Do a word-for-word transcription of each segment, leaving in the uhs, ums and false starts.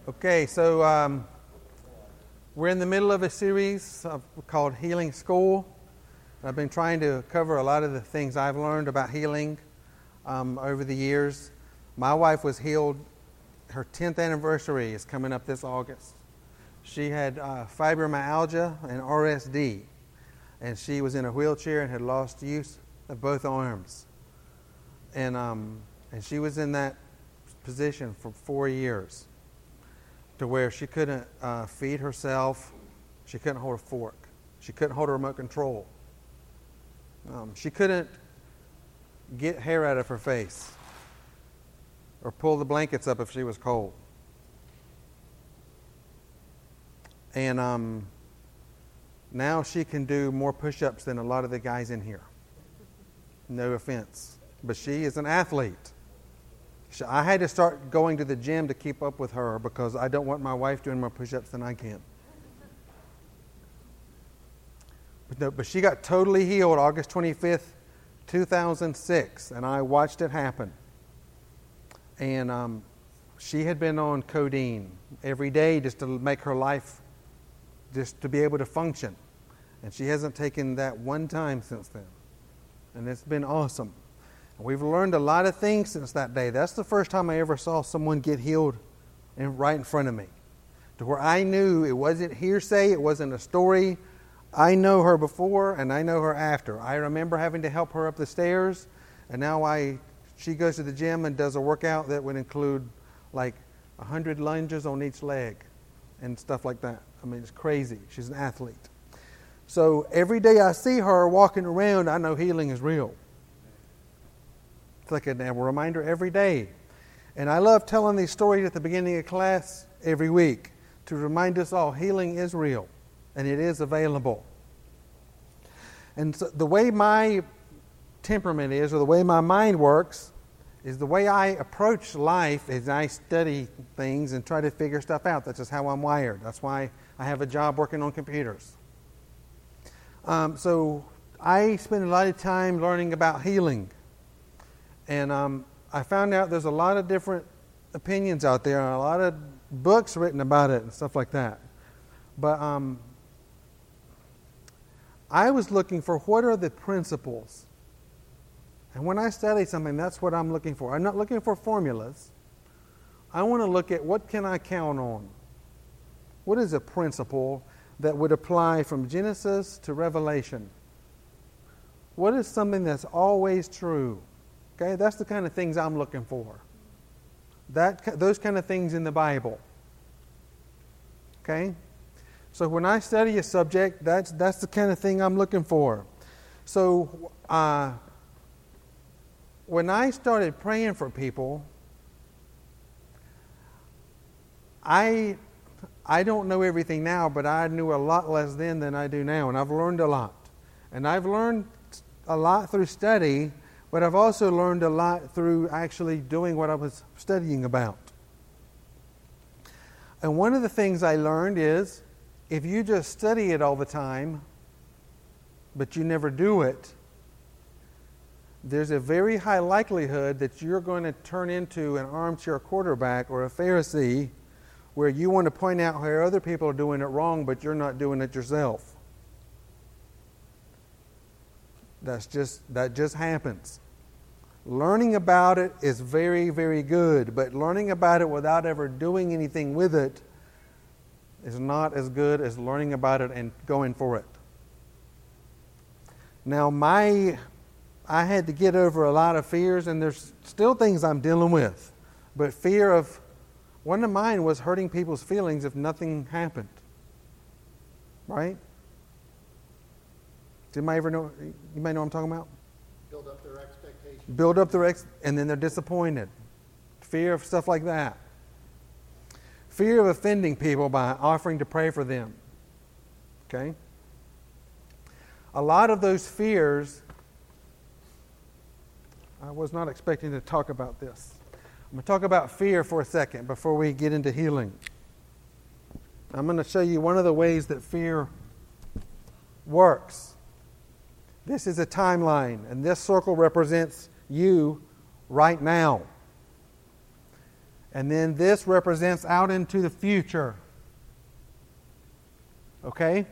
Okay, so um, we're in the middle of a series of, called Healing School. I've been trying to cover a lot of the things I've learned about healing um, over the years. My wife was healed. Her tenth anniversary is coming up this August. She had uh, fibromyalgia and R S D, and she was in a wheelchair and had lost use of both arms. And um, and she was in that position for four years. To where she couldn't uh, feed herself, she couldn't hold a fork, she couldn't hold a remote control, um, she couldn't get hair out of her face or pull the blankets up if she was cold. And um, now she can do more push-ups than a lot of the guys in here. No offense, but she is an athlete. I had to start going to the gym to keep up with her because I don't want my wife doing more push-ups than I can. But, no, but she got totally healed August twenty-fifth, two thousand six, and I watched it happen. And um, she had been on codeine every day just to make her life, just to be able to function. And she hasn't taken that one time since then. And it's been awesome. We've learned a lot of things since that day. That's the first time I ever saw someone get healed in, right in front of me. To where I knew it wasn't hearsay, it wasn't a story. I know her before and I know her after. I remember having to help her up the stairs, and now I she goes to the gym and does a workout that would include like one hundred lunges on each leg and stuff like that. I mean, it's crazy. She's an athlete. So every day I see her walking around, I know healing is real. It's like a, a reminder every day. And I love telling these stories at the beginning of class every week to remind us all healing is real and it is available. And so the way my temperament is, or the way my mind works, is the way I approach life is I study things and try to figure stuff out. That's just how I'm wired. That's why I have a job working on computers. Um, so I spend a lot of time learning about healing. And um, I found out there's a lot of different opinions out there, and a lot of books written about it and stuff like that. But um, I was looking for what are the principles. And when I study something, that's what I'm looking for. I'm not looking for formulas. I want to look at what can I count on. What is a principle that would apply from Genesis to Revelation? What is something that's always true? Okay, that's the kind of things I'm looking for. That those kind of things in the Bible. Okay? So when I study a subject, that's that's the kind of thing I'm looking for. So uh, when I started praying for people, I I don't know everything now, but I knew a lot less then than I do now, and I've learned a lot. And I've learned a lot through study. But I've also learned a lot through actually doing what I was studying about. And one of the things I learned is if you just study it all the time, but you never do it, there's a very high likelihood that you're going to turn into an armchair quarterback or a Pharisee where you want to point out how other people are doing it wrong, but you're not doing it yourself. That's just that just happens. Learning about it is very, very good, but learning about it without ever doing anything with it is not as good as learning about it and going for it. Now, my I had to get over a lot of fears, and there's still things I'm dealing with. But fear of one of mine was hurting people's feelings if nothing happened. Right? Do you might ever know? You may know what I'm talking about. Build up their expectations. Build up their ex, and then they're disappointed. Fear of stuff like that. Fear of offending people by offering to pray for them. Okay. A lot of those fears. I was not expecting to talk about this. I'm going to talk about fear for a second before we get into healing. I'm going to show you one of the ways that fear works. This is a timeline, and this circle represents you right now. And then this represents out into the future. Okay?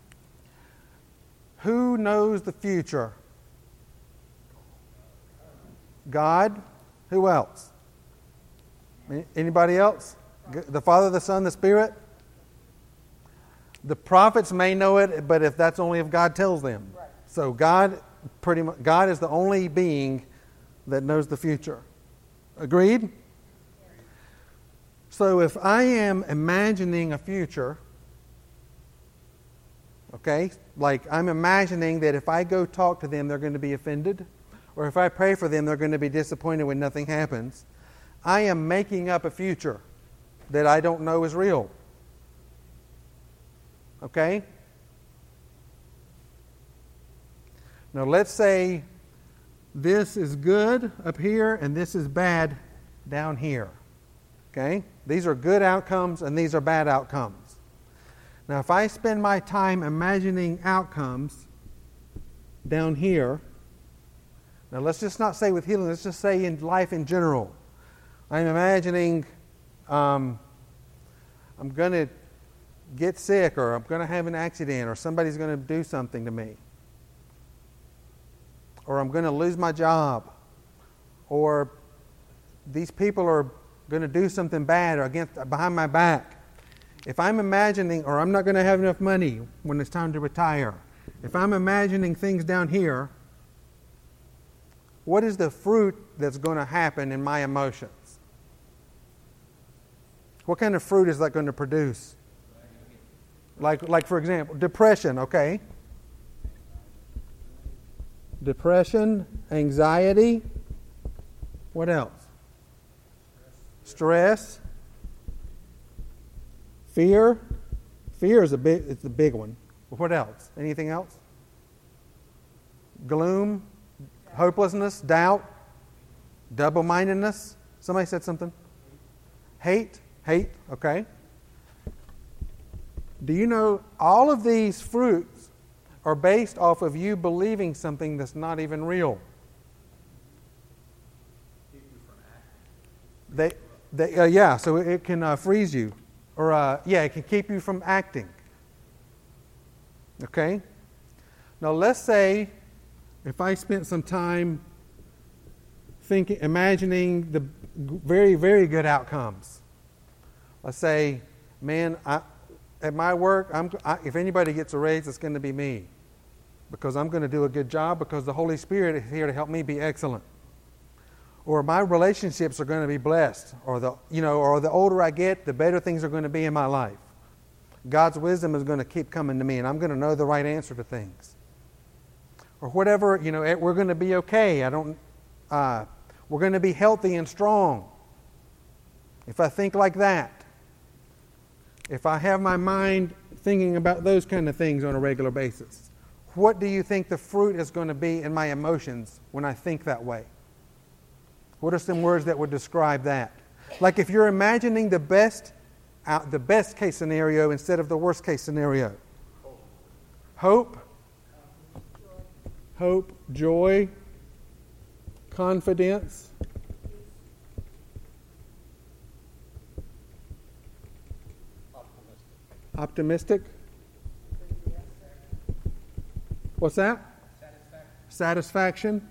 Who knows the future? God. Who else? Anybody else? The Father, the Son, the Spirit? The prophets may know it, but if that's only if God tells them. Right. So God pretty much God is the only being that knows the future. Agreed? Yeah. So if I am imagining a future, okay, like I'm imagining that if I go talk to them, they're going to be offended, or if I pray for them, they're going to be disappointed when nothing happens. I am making up a future that I don't know is real. Okay? Now let's say this is good up here and this is bad down here. Okay? These are good outcomes and these are bad outcomes. Now if I spend my time imagining outcomes down here, now let's just not say with healing, let's just say in life in general. I'm imagining um, I'm going to get sick, or I'm going to have an accident, or somebody's going to do something to me, or I'm going to lose my job, or these people are going to do something bad or against behind my back. If I'm imagining, or I'm not going to have enough money when it's time to retire, if I'm imagining things down here, what is the fruit that's going to happen in my emotions? What kind of fruit is that going to produce? Like, like for example, depression, okay? Depression, anxiety. What else? Stress. Fear. Fear is a big, it's a big one. What else? Anything else? Gloom, hopelessness, doubt, double-mindedness. Somebody said something? Hate. Hate, okay. Do you know all of these fruits are based off of you believing something that's not even real? Keep you from acting. They, they, uh, yeah, so it can uh, freeze you. Or, uh, yeah, it can keep you from acting. Okay? Now, let's say if I spent some time thinking, imagining the very, very good outcomes. Let's say, man, I, at my work, I'm, I, if anybody gets a raise, it's going to be me. Because I'm going to do a good job because the Holy Spirit is here to help me be excellent. Or my relationships are going to be blessed. Or the, you know, or the older I get, the better things are going to be in my life. God's wisdom is going to keep coming to me, and I'm going to know the right answer to things. Or whatever, you know, we're going to be okay. I don't, uh, we're going to be healthy and strong. If I think like that, if I have my mind thinking about those kind of things on a regular basis, what do you think the fruit is going to be in my emotions when I think that way? What are some words that would describe that? Like if you're imagining the best, uh, the best case scenario instead of the worst case scenario. Hope. Hope, joy, confidence. Optimistic. What's that? Satisfaction. Satisfaction.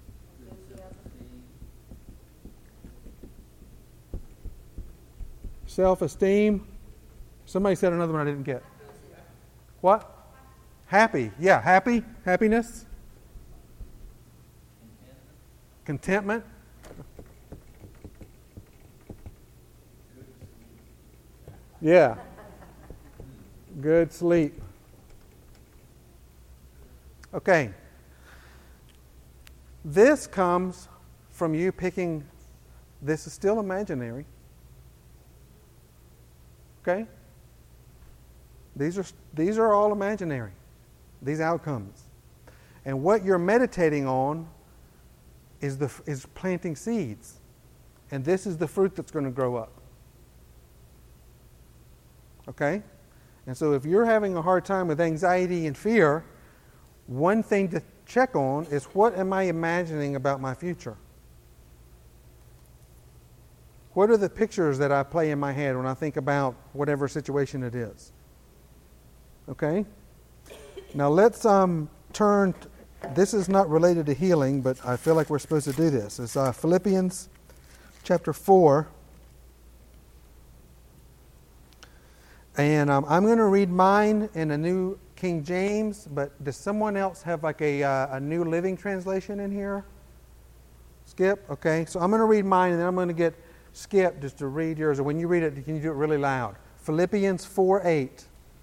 Self-esteem. Somebody said another one I didn't get. What? Happy. Yeah, happy. Happiness. Contentment. Yeah. Good sleep. Okay. This comes from you picking, this is still imaginary. Okay? These are these are all imaginary. These outcomes. And what you're meditating on is the is planting seeds. And this is the fruit that's going to grow up. Okay? And so if you're having a hard time with anxiety and fear, one thing to check on is what am I imagining about my future? What are the pictures that I play in my head when I think about whatever situation it is? Okay? Now let's um, turn, t- this is not related to healing, but I feel like we're supposed to do this. It's uh, Philippians chapter four. And um, I'm going to read mine in a New King James, but does someone else have like a, uh, a New Living Translation in here? Skip? Okay. So I'm going to read mine, and then I'm going to get Skip just to read yours. Or when you read it, can you do it really loud? Philippians four eight.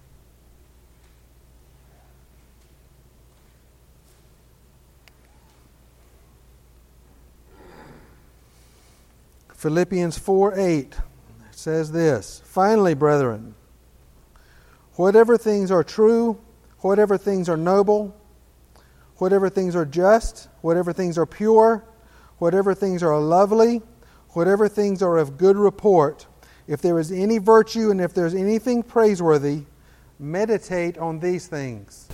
Philippians four eight says this, "Finally, brethren, whatever things are true, whatever things are noble, whatever things are just, whatever things are pure, whatever things are lovely, whatever things are of good report, if there is any virtue and if there is anything praiseworthy, meditate on these things."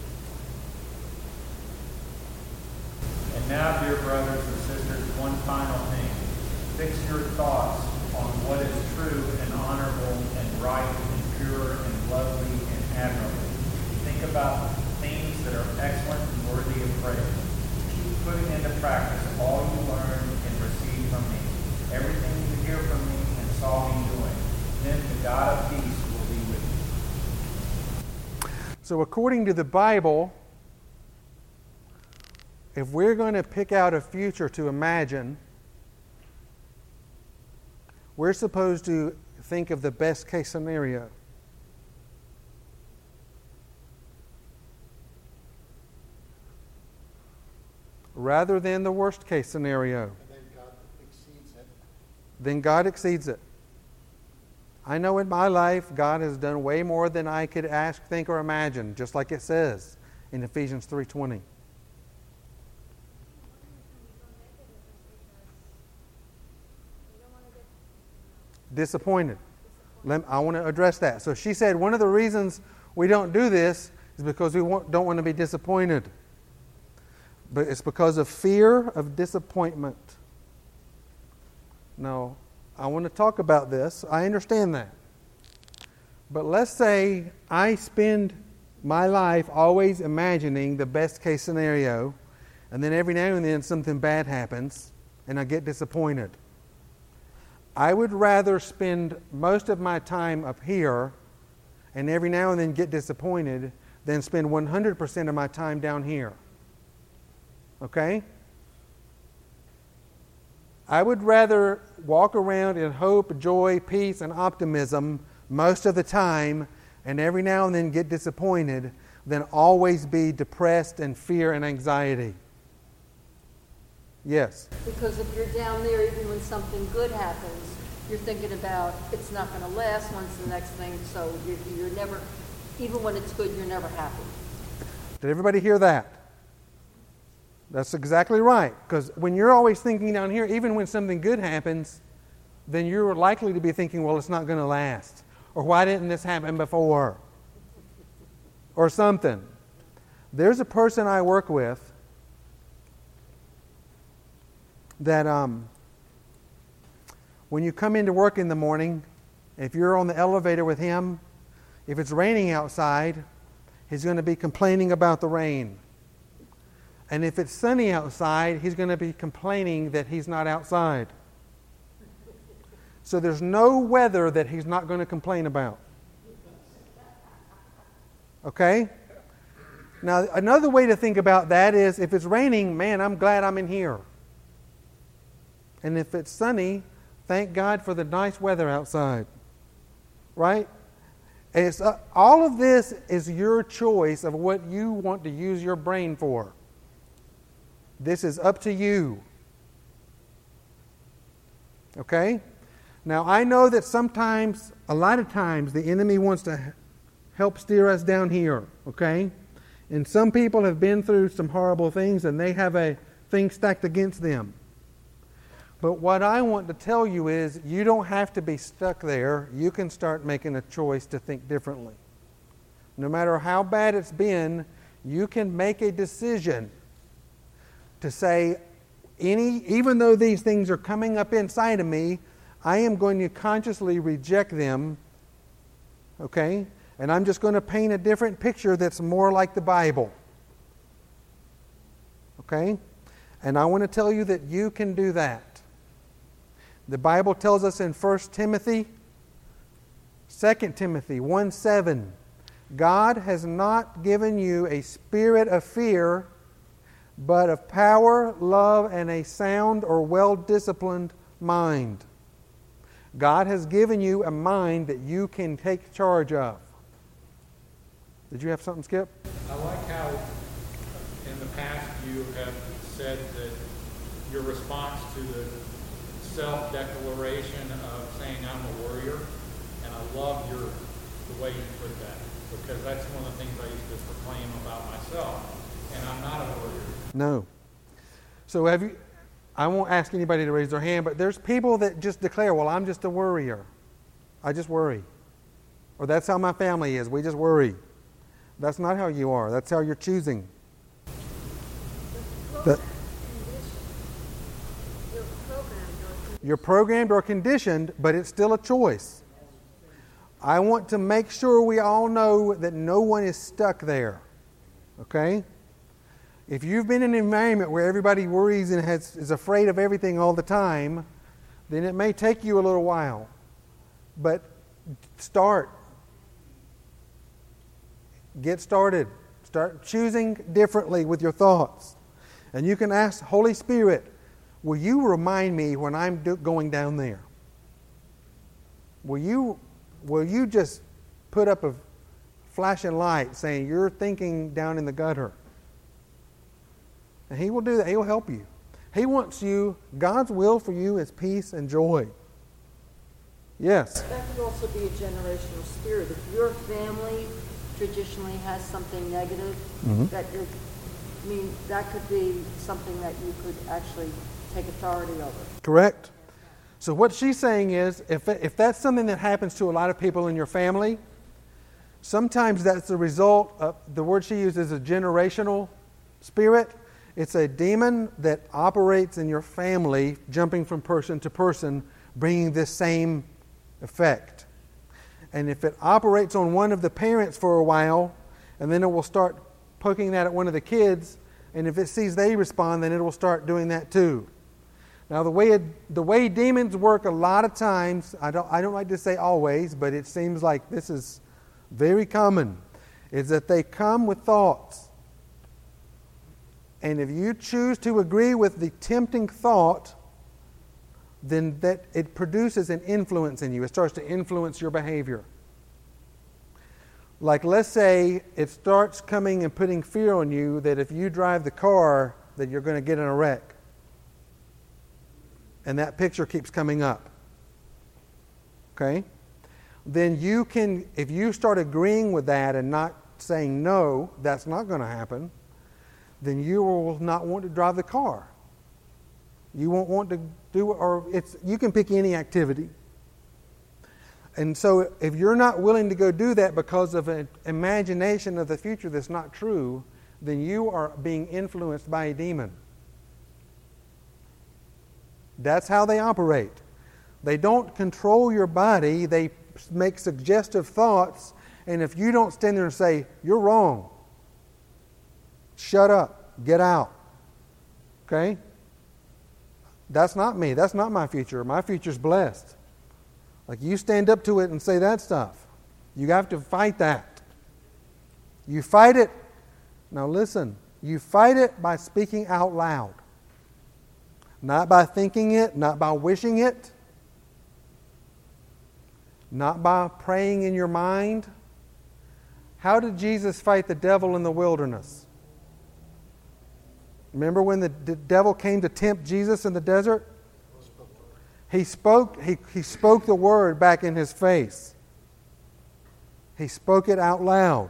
And now, dear brothers and sisters, one final thing. Fix your thoughts on what is true and honorable and right and pure and lovely and admirable. Think about things that are excellent and worthy of praise. Keep putting into practice all you learned and received from me, everything you hear from me and saw me doing. Then the God of peace will be with you. So according to the Bible, if we're going to pick out a future to imagine, we're supposed to think of the best case scenario. Rather than the worst case scenario. And then God exceeds it. Then God exceeds it. I know in my life, God has done way more than I could ask, think, or imagine, just like it says in Ephesians three twenty. Disappointed. Let, I want to address that. So she said one of the reasons we don't do this is because we want, don't want to be disappointed. But it's because of fear of disappointment. Now, I want to talk about this. I understand that. But let's say I spend my life always imagining the best case scenario, and then every now and then something bad happens, and I get disappointed. I would rather spend most of my time up here and every now and then get disappointed than spend one hundred percent of my time down here. Okay? I would rather walk around in hope, joy, peace, and optimism most of the time and every now and then get disappointed than always be depressed and fear and anxiety. Yes? Because if you're down there, even when something good happens, you're thinking about it's not going to last, when's the next thing, so you're, you're never, even when it's good, you're never happy. Did everybody hear that? That's exactly right. Because when you're always thinking down here, even when something good happens, then you're likely to be thinking, well, it's not going to last. Or why didn't this happen before? Or something. There's a person I work with that um, when you come into work in the morning, if you're on the elevator with him, if it's raining outside, he's going to be complaining about the rain. And if it's sunny outside, he's going to be complaining that he's not outside. So there's no weather that he's not going to complain about. Okay? Now, another way to think about that is if it's raining, man, I'm glad I'm in here. And if it's sunny, thank God for the nice weather outside. Right? It's, uh, all of this is your choice of what you want to use your brain for. This is up to you. Okay? Now, I know that sometimes, a lot of times, the enemy wants to help steer us down here. Okay? And some people have been through some horrible things and they have a thing stacked against them. But what I want to tell you is you don't have to be stuck there. You can start making a choice to think differently. No matter how bad it's been, you can make a decision to say, any, even though these things are coming up inside of me, I am going to consciously reject them, okay? And I'm just going to paint a different picture that's more like the Bible. Okay? And I want to tell you that you can do that. The Bible tells us in First Timothy, Second Timothy one seven, God has not given you a spirit of fear, but of power, love, and a sound or well-disciplined mind. God has given you a mind that you can take charge of. Did you have something, Skip? I like how in the past you have said that your response to the self-declaration of saying I'm a warrior, and I love your the way you put that, because that's one of the things I used to proclaim about myself, and I'm not a warrior. No. So have you, I won't ask anybody to raise their hand, but there's people that just declare, well, I'm just a worrier. I just worry. Or that's how my family is. We just worry. That's not how you are. That's how you're choosing. The, you're programmed or conditioned, but it's still a choice. I want to make sure we all know that no one is stuck there. Okay? If you've been in an environment where everybody worries and has, is afraid of everything all the time, then it may take you a little while. But start. Get started. Start choosing differently with your thoughts. And you can ask, Holy Spirit, will you remind me when I'm do- going down there? Will you, will you just put up a flashing light saying you're thinking down in the gutter? And He will do that. He will help you. He wants you, God's will for you is peace and joy. Yes? That could also be a generational spirit. If your family traditionally has something negative, mm-hmm. that you're, I mean, that could be something that you could actually take authority over. Correct. So what she's saying is, if if that's something that happens to a lot of people in your family, sometimes that's the result of, the word she uses is a generational spirit. It's a demon that operates in your family, jumping from person to person, bringing this same effect. And if it operates on one of the parents for a while, and then it will start poking that at one of the kids, and if it sees they respond, then it will start doing that too. Now, the way it, the way demons work a lot of times, I don't I don't like to say always, but it seems like this is very common, is that they come with thoughts. And if you choose to agree with the tempting thought, then that it produces an influence in you. It starts to influence your behavior. Like, let's say it starts coming and putting fear on you that if you drive the car, that you're going to get in a wreck. And that picture keeps coming up. Okay? Then you can, if you start agreeing with that and not saying, no, that's not going to happen, then you will not want to drive the car. You won't want to do it, or it's you can pick any activity. And so if you're not willing to go do that because of an imagination of the future that's not true, then you are being influenced by a demon. That's how they operate. They don't control your body. They make suggestive thoughts. And if you don't stand there and say, you're wrong, shut up, get out, okay? That's not me. That's not my future. My future's blessed. Like, you stand up to it and say that stuff. You have to fight that. You fight it. Now listen, you fight it by speaking out loud. Not by thinking it, not by wishing it, not by praying in your mind. How did Jesus fight the devil in the wilderness? Remember when the d- devil came to tempt Jesus in the desert? He spoke, he, he spoke the word back in his face. He spoke it out loud.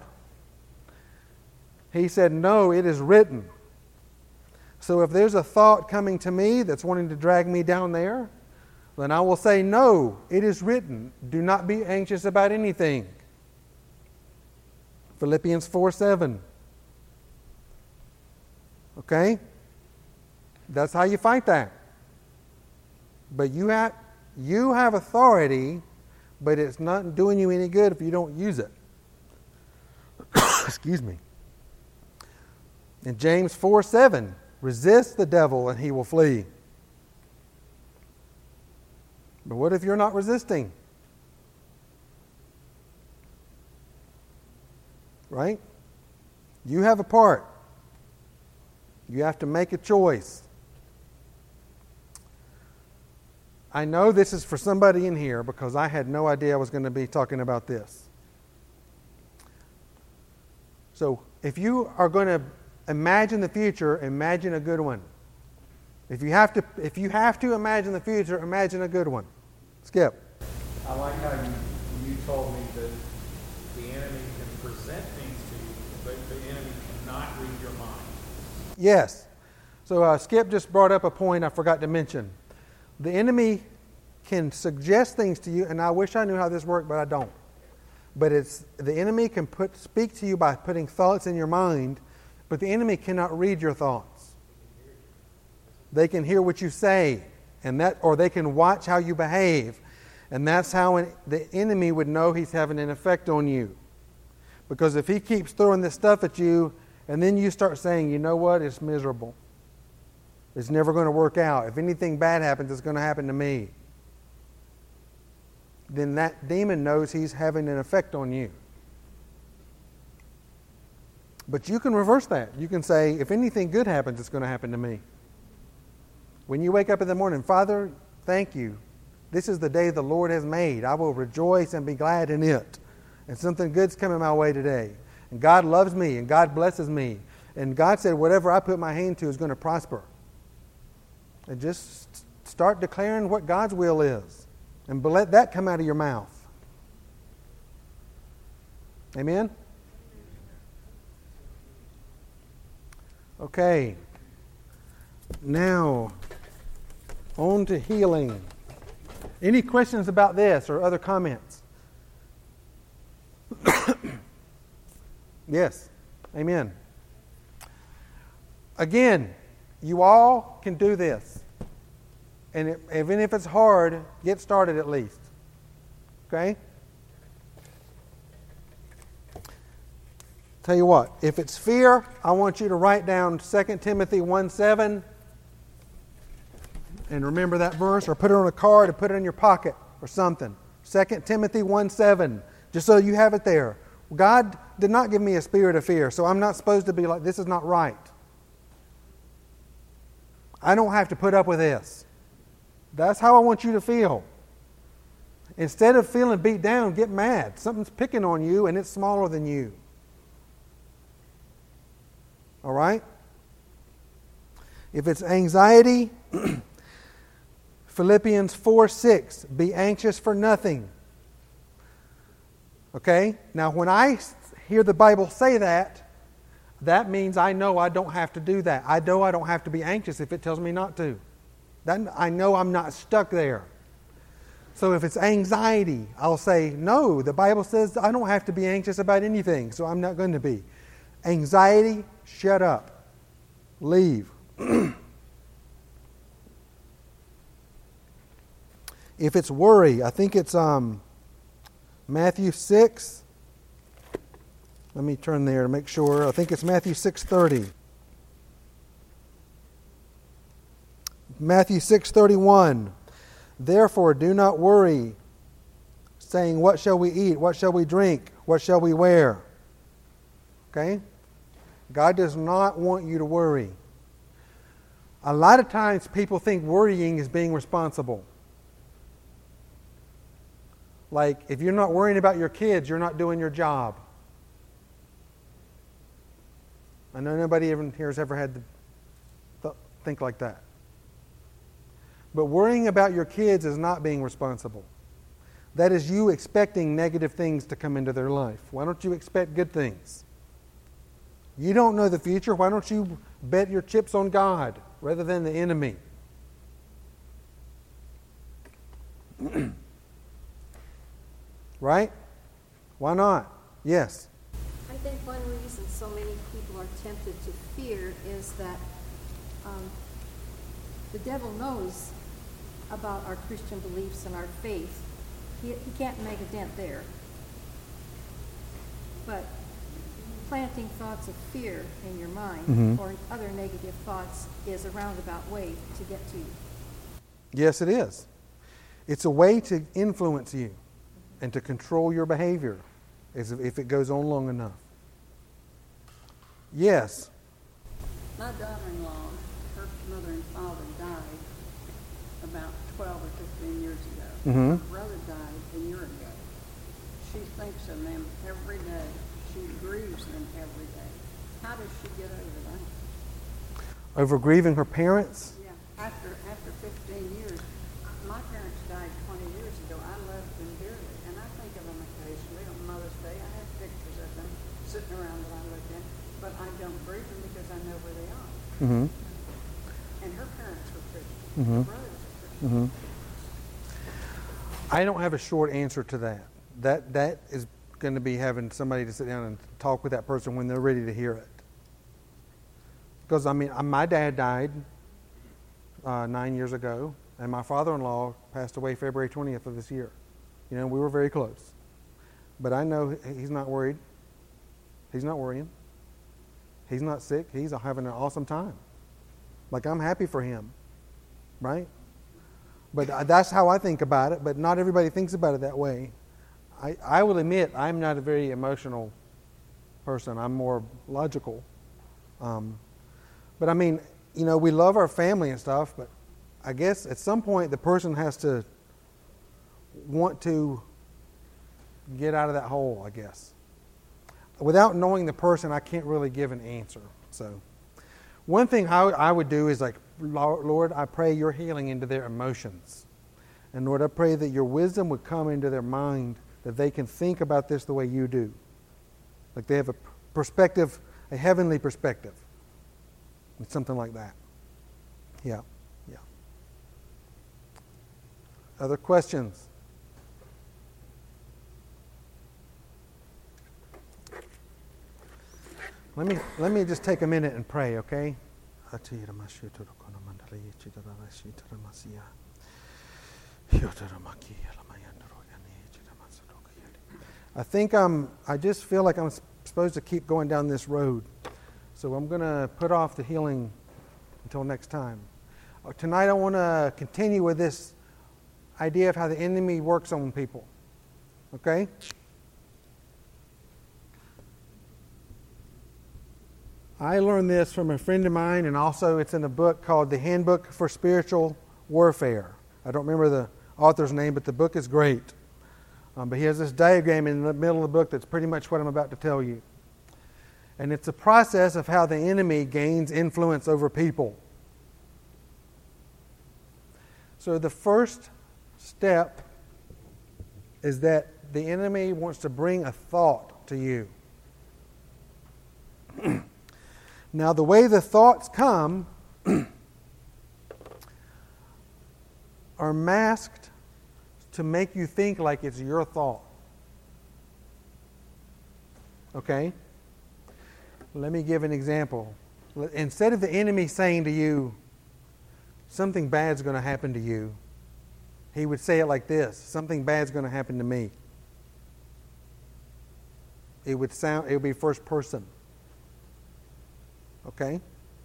He said, no, it is written. So if there's a thought coming to me that's wanting to drag me down there, then I will say, no, it is written. Do not be anxious about anything. Philippians four seven. Okay? That's how you fight that. But you have, You have authority, but it's not doing you any good if you don't use it. Excuse me. In James four seven, resist the devil and he will flee. But what if you're not resisting? Right? You have a part. You have to make a choice. I know this is for somebody in here because I had no idea I was going to be talking about this. So if you are going to imagine the future, imagine a good one. If you have to, if you have to imagine the future, imagine a good one. Skip. I like how you, you told me that the enemy can present things to you, but the enemy cannot read your mind. Yes. So uh, Skip just brought up a point I forgot to mention. The enemy can suggest things to you, and I wish I knew how this worked, but I don't. But it's the enemy can put speak to you by putting thoughts in your mind, but the enemy cannot read your thoughts. They can hear what you say, and that, or they can watch how you behave, and that's how an, the enemy would know he's having an effect on you. Because if he keeps throwing this stuff at you, and then you start saying, you know what, it's miserable. It's never going to work out. If anything bad happens, it's going to happen to me. Then that demon knows he's having an effect on you. But you can reverse that. You can say, if anything good happens, it's going to happen to me. When you wake up in the morning, Father, thank you. This is the day the Lord has made. I will rejoice and be glad in it. And something good's coming my way today. And God loves me, and God blesses me. And God said, whatever I put my hand to is going to prosper. And just start declaring what God's will is. And let that come out of your mouth. Amen? Okay. Now, on to healing. Any questions about this or other comments? Yes. Amen. Again, you all can do this. And it, even if it's hard, get started at least. Okay? Tell you what, if it's fear, I want you to write down Second Timothy one seven and remember that verse, or put it on a card or put it in your pocket or something. Second Timothy one seven, just so you have it there. God did not give me a spirit of fear, so I'm not supposed to be like, this is not right. I don't have to put up with this. That's how I want you to feel. Instead of feeling beat down, get mad. Something's picking on you and it's smaller than you. All right? If it's anxiety, Philippians four six, be anxious for nothing. Okay? Now, when I hear the Bible say that, that means I know I don't have to do that. I know I don't have to be anxious if it tells me not to. That, I know I'm not stuck there. So if it's anxiety, I'll say, no, the Bible says I don't have to be anxious about anything, so I'm not going to be. Anxiety, shut up. Leave. If it's worry, I think it's um, Matthew six. Let me turn there to make sure. I think it's Matthew six thirty. Matthew six thirty-one. Therefore, do not worry, saying, what shall we eat? What shall we drink? What shall we wear? Okay? God does not want you to worry. A lot of times people think worrying is being responsible. Like, if you're not worrying about your kids, you're not doing your job. I know nobody even here has ever had to th- think like that. But worrying about your kids is not being responsible. That is you expecting negative things to come into their life. Why don't you expect good things? You don't know the future. Why don't you bet your chips on God rather than the enemy? Right? Why not? Yes. I think one reason so many people are tempted to fear is that um, the devil knows about our Christian beliefs and our faith, he, he can't make a dent there. But planting thoughts of fear in your mind Mhm. or other negative thoughts is a roundabout way to get to you. Yes, it is. It's a way to influence you and to control your behavior as if it goes on long enough. Yes. My daughter-in-law, her mother and father died about twelve or fifteen years ago. Mm-hmm. Her brother died a year ago. She thinks of them every day. She grieves them every day. How does she get over that? Over grieving her parents? Yeah. After after fifteen years, my parents died twenty years ago. I loved them dearly, and I think of them occasionally on Mother's Day. I have pictures of them sitting around that I look at, but I don't grieve them because I know where they are. Mm-hmm. And her parents were Christian. Mm-hmm. Her brothers were Mm-hmm. Christian. I don't have a short answer to that. That that is going to be having somebody to sit down and talk with that person when they're ready to hear it. Because, I mean, my dad died uh, nine years ago, and my father-in-law passed away February twentieth of this year. You know, we were very close. But I know he's not worried. He's not worrying. He's not sick. He's having an awesome time. Like, I'm happy for him, right? But that's how I think about it, but not everybody thinks about it that way. I, I will admit I'm not a very emotional person. I'm more logical. Um, but I mean, you know, we love our family and stuff, but I guess at some point the person has to want to get out of that hole, I guess. Without knowing the person, I can't really give an answer. So one thing I, I would do is like, Lord, I pray your healing into their emotions. And Lord, I pray that your wisdom would come into their mind, that they can think about this the way you do. Like they have a perspective, a heavenly perspective. It's something like that. Yeah, yeah. Other questions? Let me let me just take a minute and pray, okay? I think I'm, I just feel like I'm supposed to keep going down this road. So I'm going to put off the healing until next time. Uh, tonight I want to continue with this idea of how the enemy works on people. Okay? I learned this from a friend of mine, and also it's in a book called The Handbook for Spiritual Warfare. I don't remember the author's name, but the book is great. Um, but he has this diagram in the middle of the book that's pretty much what I'm about to tell you. And it's a process of how the enemy gains influence over people. So the first step is that the enemy wants to bring a thought to you. Now, the way the thoughts come are masked to make you think like it's your thought. Okay? Let me give an example. Instead of the enemy saying to you, something bad's going to happen to you, he would say it like this: something bad's going to happen to me. It would sound, it would be first person. Okay?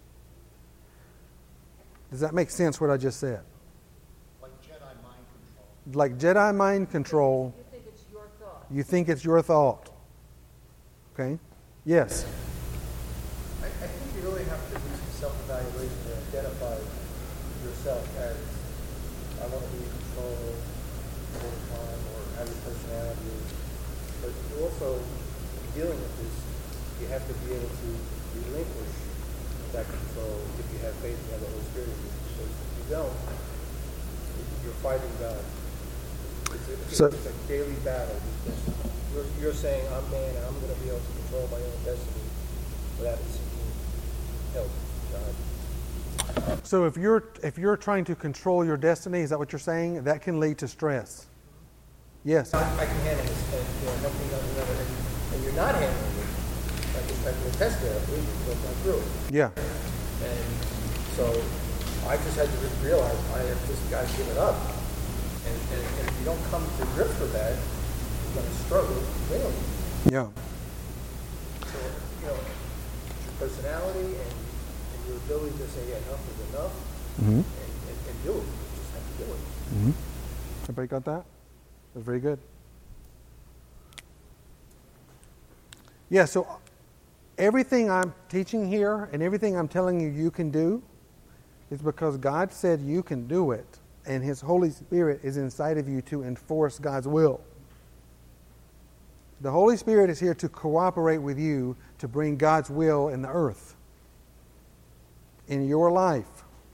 Does that make sense what I just said? Like Jedi mind control. Like Jedi mind control. You think it's your thought. You think it's your thought. Okay? Yes. I, I think you really have to do some self-evaluation to identify yourself as, I want to be in control all the time, or have your personality is. But you also, in dealing with this, you have to be able to relinquish that control if you have faith in the Holy Spirit. Because if you don't, you're fighting God. It's a, it's So, a, it's a daily battle. You're, you're saying, I'm man, and I'm going to be able to control my own destiny without seeking help, God. so if you're if you're trying to control your destiny, is that what you're saying? That can lead to stress. Yes. I, I can handle this, and you know, help me on another, and, and you're not handling it. I can, I can attest to that. We've gone through it. Yeah. And so I just had to re- realize I have just got to give it up. And, and, and if you don't come to grips with that, you're going to struggle daily. Yeah. So, you know, your personality and, and your ability to say enough is enough Mm-hmm. and, and, and do it. You just have to do it. Mm-hmm. Everybody got that? That's very good. Yeah, so everything I'm teaching here and everything I'm telling you you can do is because God said you can do it, and His Holy Spirit is inside of you to enforce God's will. The Holy Spirit is here to cooperate with you to bring God's will in the earth, in your life.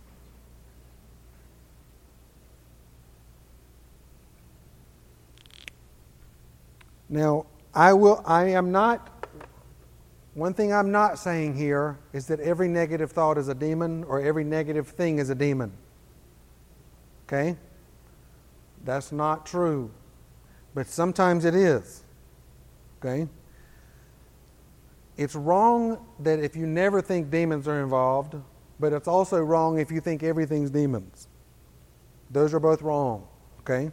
Now, I will I am not one thing I'm not saying here is that every negative thought is a demon or every negative thing is a demon. Okay? That's not true. But sometimes it is. Okay? It's wrong that if you never think demons are involved, but it's also wrong if you think everything's demons. Those are both wrong. Okay?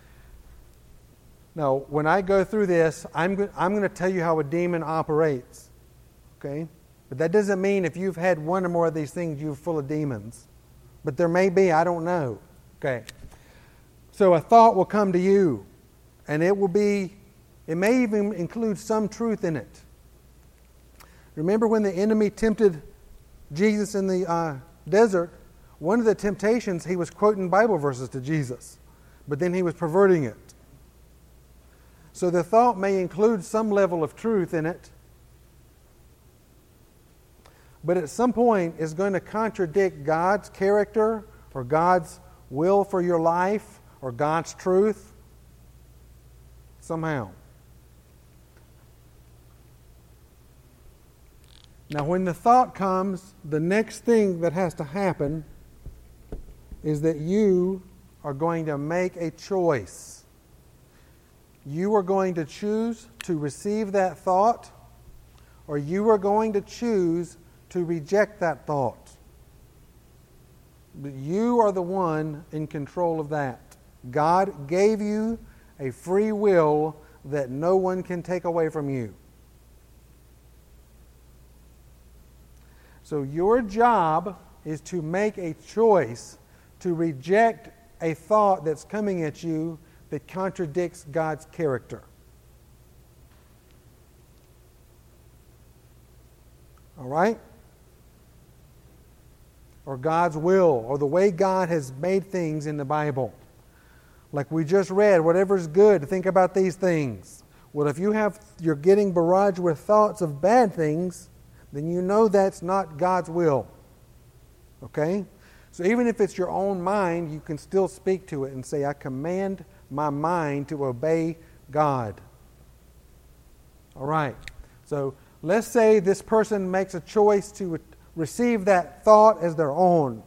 Now, when I go through this, I'm go- I'm going to tell you how a demon operates. Okay? But that doesn't mean if you've had one or more of these things, you're full of demons. But there may be, I don't know. Okay? So a thought will come to you, and it will be, it may even include some truth in it. Remember when the enemy tempted Jesus in the uh, desert? One of the temptations, he was quoting Bible verses to Jesus, but then he was perverting it. So the thought may include some level of truth in it, but at some point it's going to contradict God's character or God's will for your life or God's truth somehow. Now, when the thought comes, the next thing that has to happen is that you are going to make a choice. You are going to choose to receive that thought, or you are going to choose to reject that thought. But you are the one in control of that. God gave you a free will that no one can take away from you. So your job is to make a choice to reject a thought that's coming at you that contradicts God's character. All right? Or God's will, or the way God has made things in the Bible. Like we just read, whatever's good, think about these things. Well, if you have, you're getting barraged with thoughts of bad things, then you know that's not God's will. Okay? So even if it's your own mind, you can still speak to it and say, I command my mind to obey God. All right. So let's say this person makes a choice to receive that thought as their own.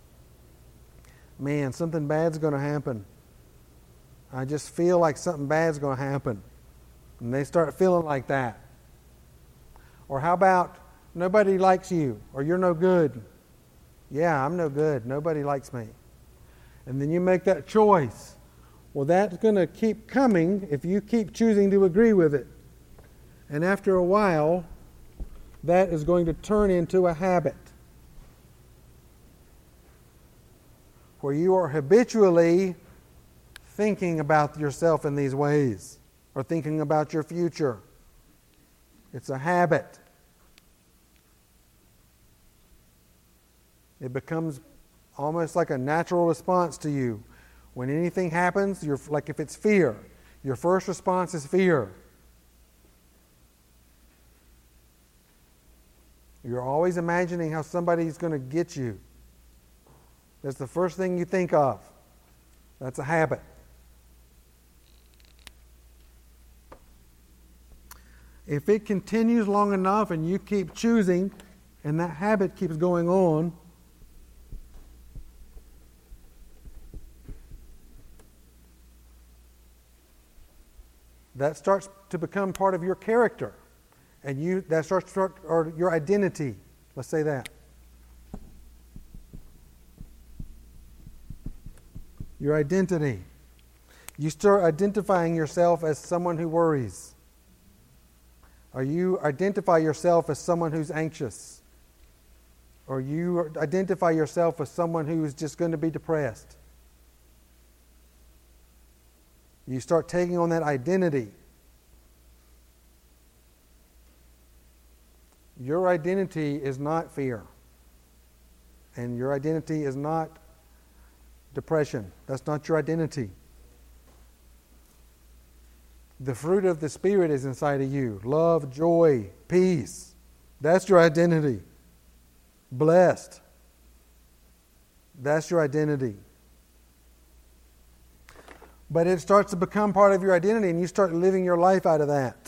Man, something bad's going to happen. I just feel like something bad's going to happen. And they start feeling like that. Or how about nobody likes you, or you're no good? Yeah, I'm no good. Nobody likes me. And then you make that choice. Well, that's going to keep coming if you keep choosing to agree with it. And after a while, that is going to turn into a habit where you are habitually thinking about yourself in these ways or thinking about your future. It's a habit. It becomes almost like a natural response to you. When anything happens, you're like if it's fear, your first response is fear. You're always imagining how somebody's going to get you. That's the first thing you think of. That's a habit. If it continues long enough and you keep choosing, and that habit keeps going on, that starts to become part of your character. And you that starts to start, or your identity. Let's say that. Your identity. You start identifying yourself as someone who worries. Or you identify yourself as someone who's anxious. Or you identify yourself as someone who is just going to be depressed. You start taking on that identity. Your identity is not fear. And your identity is not depression. That's not your identity. The fruit of the Spirit is inside of you. Love, joy, peace. That's your identity. Blessed. That's your identity. But it starts to become part of your identity, and you start living your life out of that.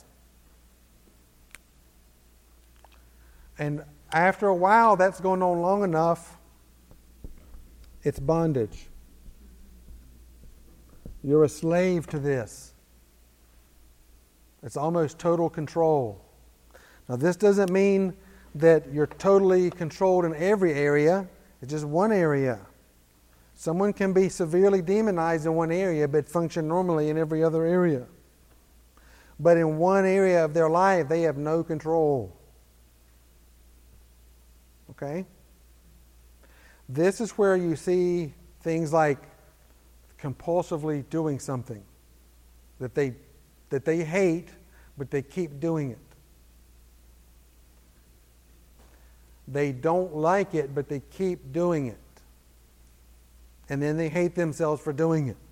And after a while, that's going on long enough, it's bondage. You're a slave to this. It's almost total control. Now, this doesn't mean that you're totally controlled in every area. It's just one area. Someone can be severely demonized in one area but function normally in every other area. But in one area of their life, they have no control. Okay? This is where you see things like compulsively doing something that they that they hate, but they keep doing it. They don't like it, but they keep doing it. And then they hate themselves for doing it.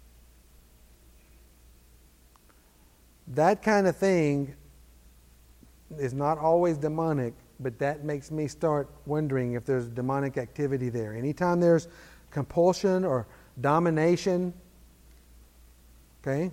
That kind of thing is not always demonic, but that makes me start wondering if there's demonic activity there. Anytime there's compulsion or domination, okay?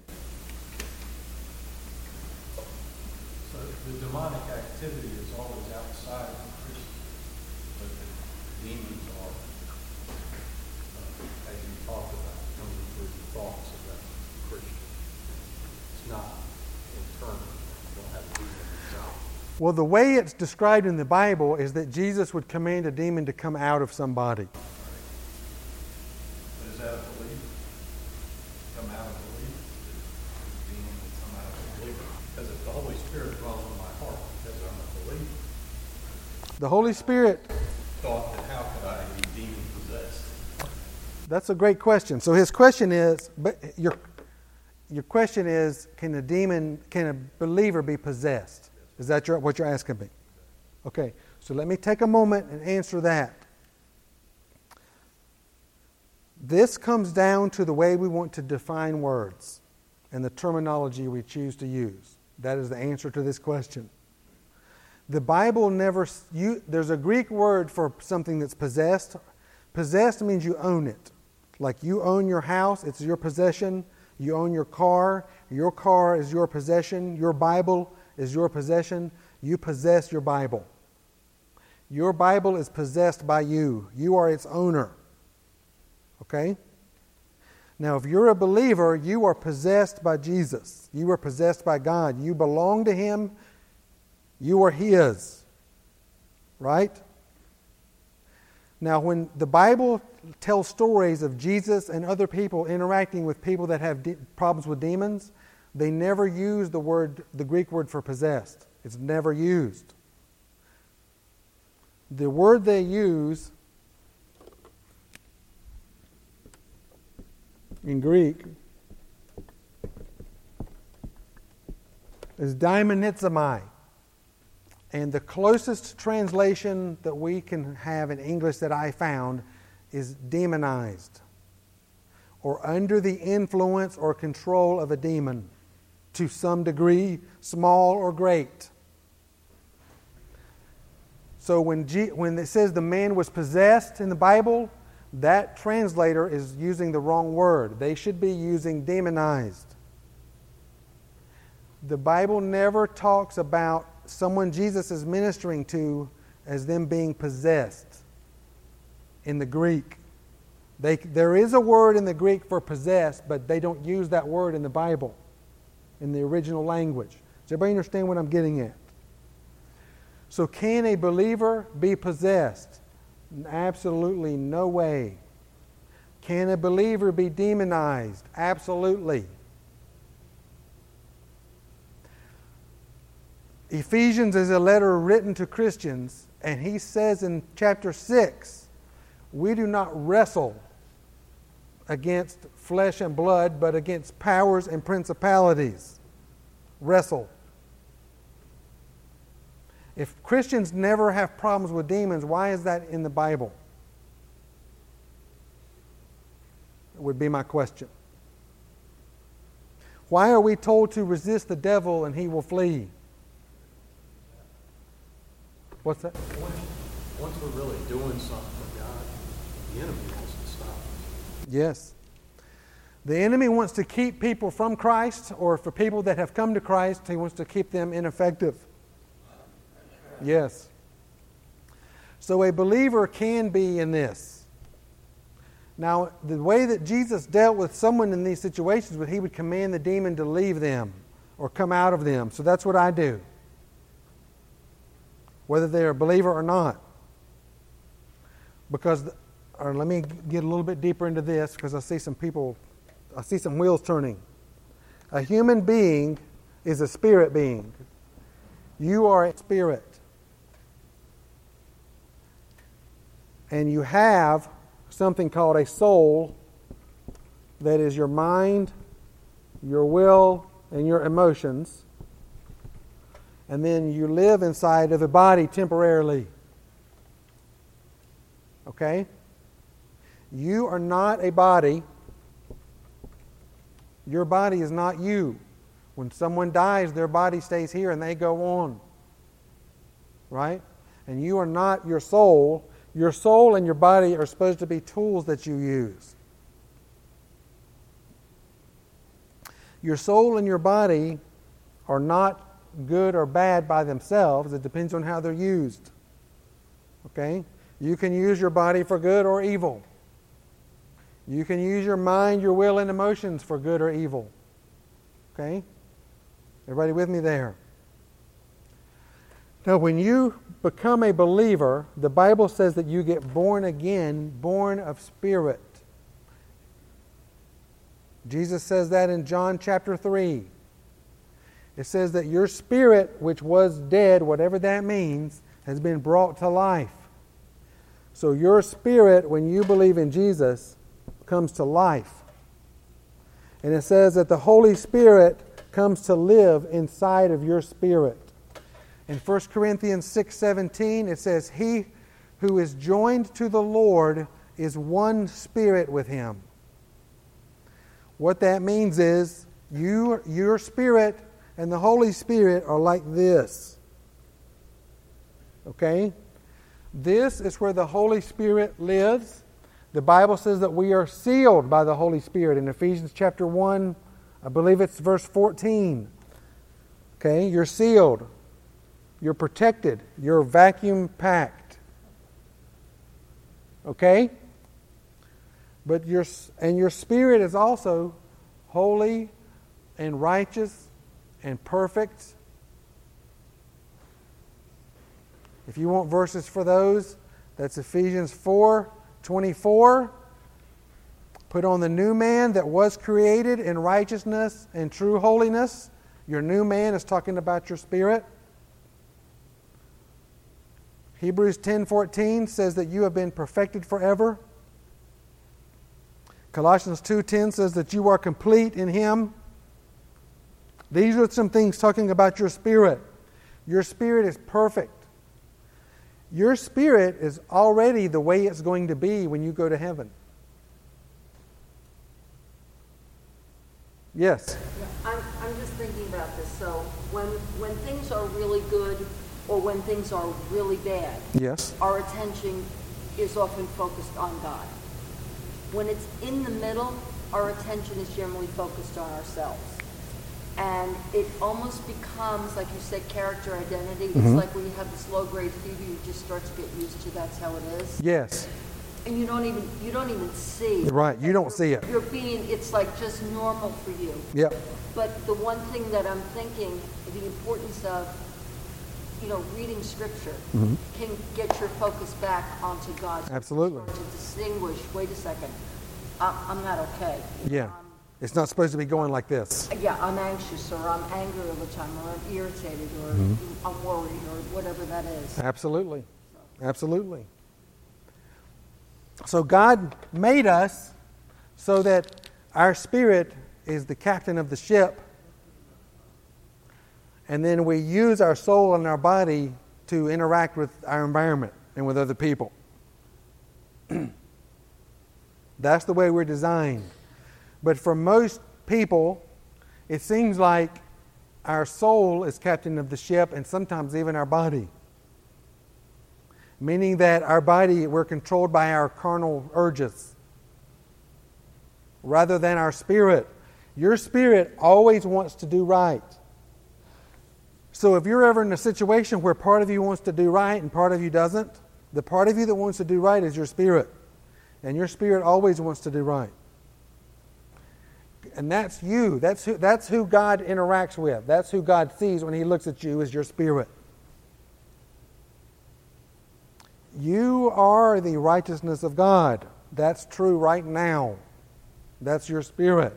So the demonic activity is always outside of the Christian, but the demons are, uh, as you talked about, coming through the thoughts of that Christian. It's not internal. You don't have a demon inside. Well, the way it's described in the Bible is that Jesus would command a demon to come out of somebody. But is that a believer? Come out of a believer? The demon will come out of a believer. Because if the Holy Spirit dwells in my heart, because I'm a believer, The Holy Spirit, thought that how could I be demon possessed? that's a great question. So his question is, but your your question is, can a demon, can a believer be possessed? Is that your, what you're asking me? Okay, so let me take a moment and answer that. This comes down to the way we want to define words and the terminology we choose to use. That is the answer to this question. The Bible never, you, there's a Greek word for something that's possessed. Possessed means you own it. Like you own your house, it's your possession. You own your car, your car is your possession. Your Bible is your possession. You possess your Bible. Your Bible is possessed by you. You are its owner. Okay? Now, if you're a believer, you are possessed by Jesus. You are possessed by God. You belong to Him. You are His. Right? Now, when the Bible tells stories of Jesus and other people interacting with people that have de- problems with demons, they never use the word, the Greek word for possessed. It's never used. The word they use in Greek is daimonizomai. And the closest translation that we can have in English that I found is demonized, or under the influence or control of a demon to some degree, small or great. So when, G, when it says the man was possessed in the Bible, that translator is using the wrong word. They should be using demonized. The Bible never talks about someone Jesus is ministering to as them being possessed in the Greek. They, there is a word in the Greek for possessed, but they don't use that word in the Bible, in the original language. Does everybody understand what I'm getting at? So can a believer be possessed? Absolutely no way. Can a believer be demonized? Absolutely. Ephesians is a letter written to Christians, and he says in chapter six, we do not wrestle against flesh and blood, but against powers and principalities. Wrestle. If Christians never have problems with demons, why is that in the Bible? Would be my question. Why are we told to resist the devil and he will flee? What's that? Once, once we're really doing something for God, the enemy wants to stop us. Yes. The enemy wants to keep people from Christ, or for people that have come to Christ, he wants to keep them ineffective. Yes. So a believer can be in this. Now, the way that Jesus dealt with someone in these situations was he would command the demon to leave them or come out of them. So that's what I do, whether they're a believer or not. Because, or let me get a little bit deeper into this, because I see some people, I see some wheels turning. A human being is a spirit being. You are a spirit. And you have something called a soul that is your mind, your will, and your emotions. And then you live inside of a body temporarily. Okay? You are not a body. Your body is not you. When someone dies, their body stays here and they go on. Right? And you are not your soul. Your soul and your body are supposed to be tools that you use. Your soul and your body are not good or bad by themselves. It depends on how they're used. Okay? You can use your body for good or evil. You can use your mind, your will, and emotions for good or evil. Okay? Everybody with me there? Now, when you become a believer, the Bible says that you get born again, born of spirit. Jesus says that in John chapter three. It says that your spirit, which was dead, whatever that means, has been brought to life. So your spirit, when you believe in Jesus, comes to life. And it says that the Holy Spirit comes to live inside of your spirit. In First Corinthians six seventeen, it says, he who is joined to the Lord is one spirit with him. What that means is, you, your spirit and the Holy Spirit are like this. Okay? This is where the Holy Spirit lives. The Bible says that we are sealed by the Holy Spirit. In Ephesians chapter one, I believe it's verse fourteen. Okay? You're sealed. You're protected. You're vacuum packed. Okay? But your and your spirit is also holy and righteous and perfect. If you want verses for those, that's Ephesians four twenty-four. Put on the new man that was created in righteousness and true holiness. Your new man is talking about your spirit. Hebrews ten fourteen says that you have been perfected forever. Colossians two ten says that you are complete in Him. These are some things talking about your spirit. Your spirit is perfect. Your spirit is already the way it's going to be when you go to heaven. Yes? I'm, I'm just thinking about this. So when when things are really good or when things are really bad, Yes. our attention is often focused on God. When it's in the middle, our attention is generally focused on ourselves. And it almost becomes, like you said, character identity. It's Mhm. like when you have this low-grade fever, you just start to get used to that's how it is. Yes. And you don't even you don't even see. Right, you don't see it. You're being, it's like just normal for you. Yep. But the one thing that I'm thinking, the importance of, you know, reading Scripture Mhm. can get your focus back onto God. Absolutely. To distinguish, wait a second, I, I'm not okay. Yeah. Um, It's not supposed to be going like this. Yeah, I'm anxious, or I'm angry all the time, or I'm irritated, or Mm-hmm. I'm worried, or whatever that is. Absolutely. Absolutely. So God made us so that our spirit is the captain of the ship, and then we use our soul and our body to interact with our environment and with other people. That's the way we're designed. But for most people, it seems like our soul is captain of the ship, and sometimes even our body. Meaning that our body, we're controlled by our carnal urges rather than our spirit. Your spirit always wants to do right. So if you're ever in a situation where part of you wants to do right and part of you doesn't, the part of you that wants to do right is your spirit. And your spirit always wants to do right. And that's you. That's who, that's who God interacts with. That's who God sees when He looks at you, is your spirit. You are the righteousness of God. That's true right now. That's your spirit.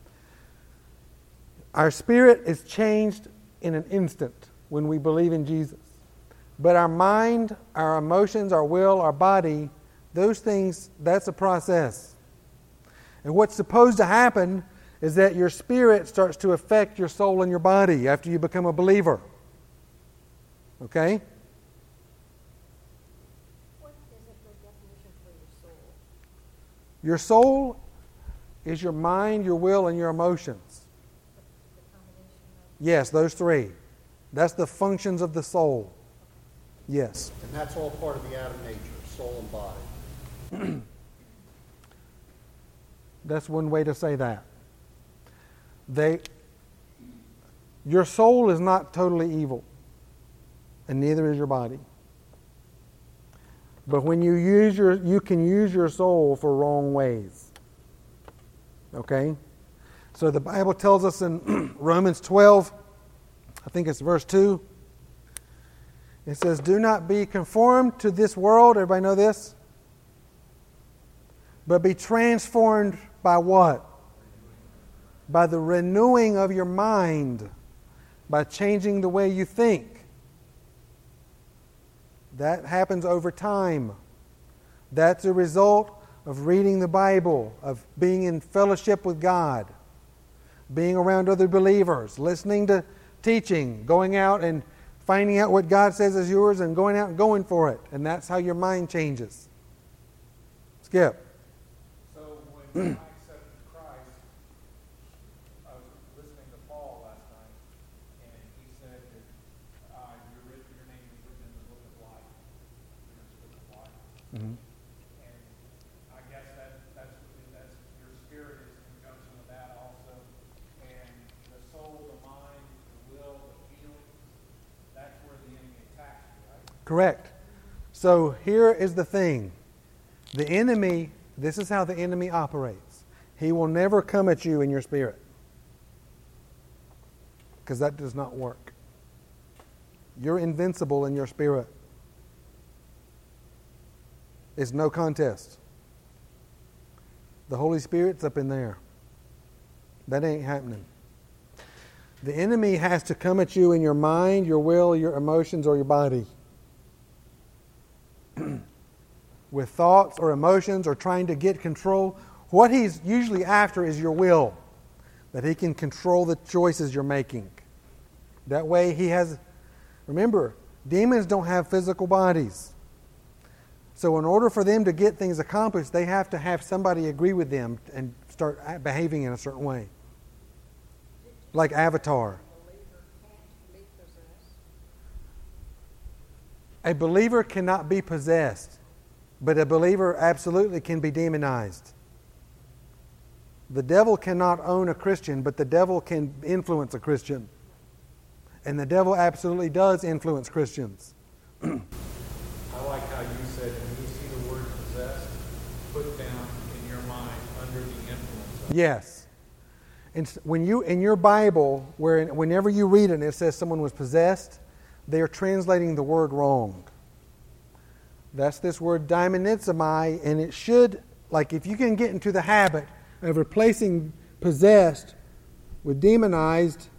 Our spirit is changed in an instant when we believe in Jesus. But our mind, our emotions, our will, our body, those things, that's a process. And what's supposed to happen is that your spirit starts to affect your soul and your body after you become a believer. Okay? What is a good definition for your soul? Your soul is your mind, your will, and your emotions. The combination of Yes, those three. That's the functions of the soul. Yes. And that's all part of the Adam nature, soul and body. That's one way to say that. They, your soul is not totally evil, and neither is your body. But when you use your, you can use your soul for wrong ways. Okay? So the Bible tells us in Romans twelve, I think it's verse two, it says, "Do not be conformed to this world." Everybody know this? "But be transformed by what? By the renewing of your mind, by changing the way you think." That happens over time. That's a result of reading the Bible, of being in fellowship with God, being around other believers, listening to teaching, going out and finding out what God says is yours and going out and going for it. And that's how your mind changes. Skip. So when I accepted Christ, I was listening to Paul last night, and he said that uh, your, written, your name is written in the book of life. Your book of life. Mm-hmm. And I guess that that's, that's your spirit is in conjunction with that also. And the soul, the mind, the will, the feelings, that's where the enemy attacks you, right? Correct. So here is the thing. The enemy, this is how the enemy operates. He will never come at you in your spirit, because that does not work. You're invincible in your spirit. It's no contest. The Holy Spirit's up in there. That ain't happening. The enemy has to come at you in your mind, your will, your emotions, or your body. With thoughts or emotions or trying to get control. What he's usually after is your will. That he can control the choices you're making. That way he has... Remember, demons don't have physical bodies. So in order for them to get things accomplished, they have to have somebody agree with them and start behaving in a certain way. Like Avatar. A believer cannot be possessed, but a believer absolutely can be demonized. The devil cannot own a Christian, but the devil can influence a Christian. And the devil absolutely does influence Christians. I like how you said, when you see the word possessed, put down in your mind under the influence of it. Yes. And when you, in your Bible, where whenever you read it and it says someone was possessed, they are translating the word wrong. That's this word daimonizomai, and it should Like if you can get into the habit of replacing possessed with demonized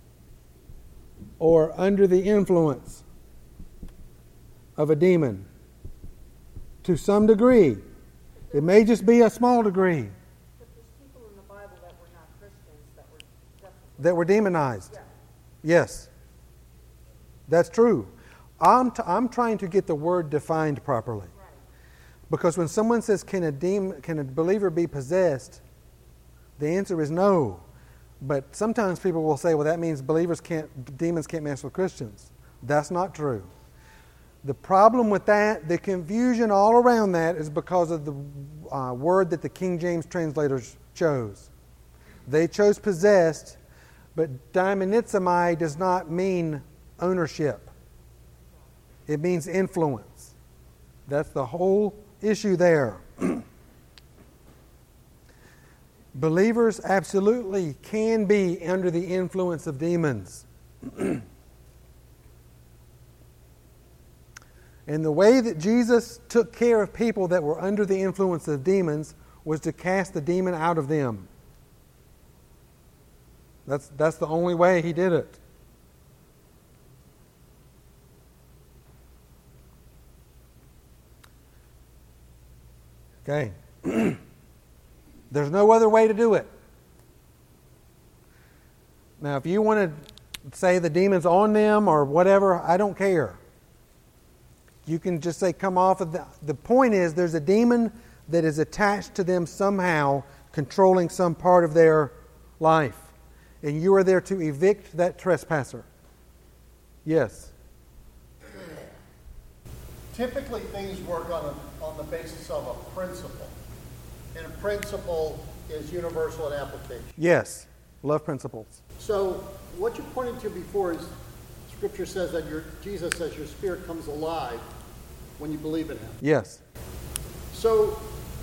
or under the influence of a demon to some degree. It may just be a small degree. But there's people in the Bible that were not Christians that were definitely... That were demonized. Yeah. Yes. That's true. I'm, t- I'm trying to get the word defined properly. Right. Because when someone says, can a, dem- can a believer be possessed? The answer is no. But sometimes people will say, well, that means believers can't, demons can't mess with Christians. That's not true. The problem with that, the confusion all around that is because of the uh, word that the King James translators chose. They chose possessed, but daimonizomai does not mean ownership. It means influence. That's the whole issue there. Believers absolutely can be under the influence of demons. And the way that Jesus took care of people that were under the influence of demons was to cast the demon out of them. That's, that's the only way he did it. Okay. There's no other way to do it. Now, if you want to say the demon's on them or whatever, I don't care. You can just say, come off of the... The point is, there's a demon that is attached to them somehow, controlling some part of their life. And you are there to evict that trespasser. Yes? Typically, things work on, a, on the basis of a principle. And a principle is universal in application. Yes. Love principles. So, what you pointed to before is Scripture says that your Jesus says your spirit comes alive when you believe in Him. Yes. So,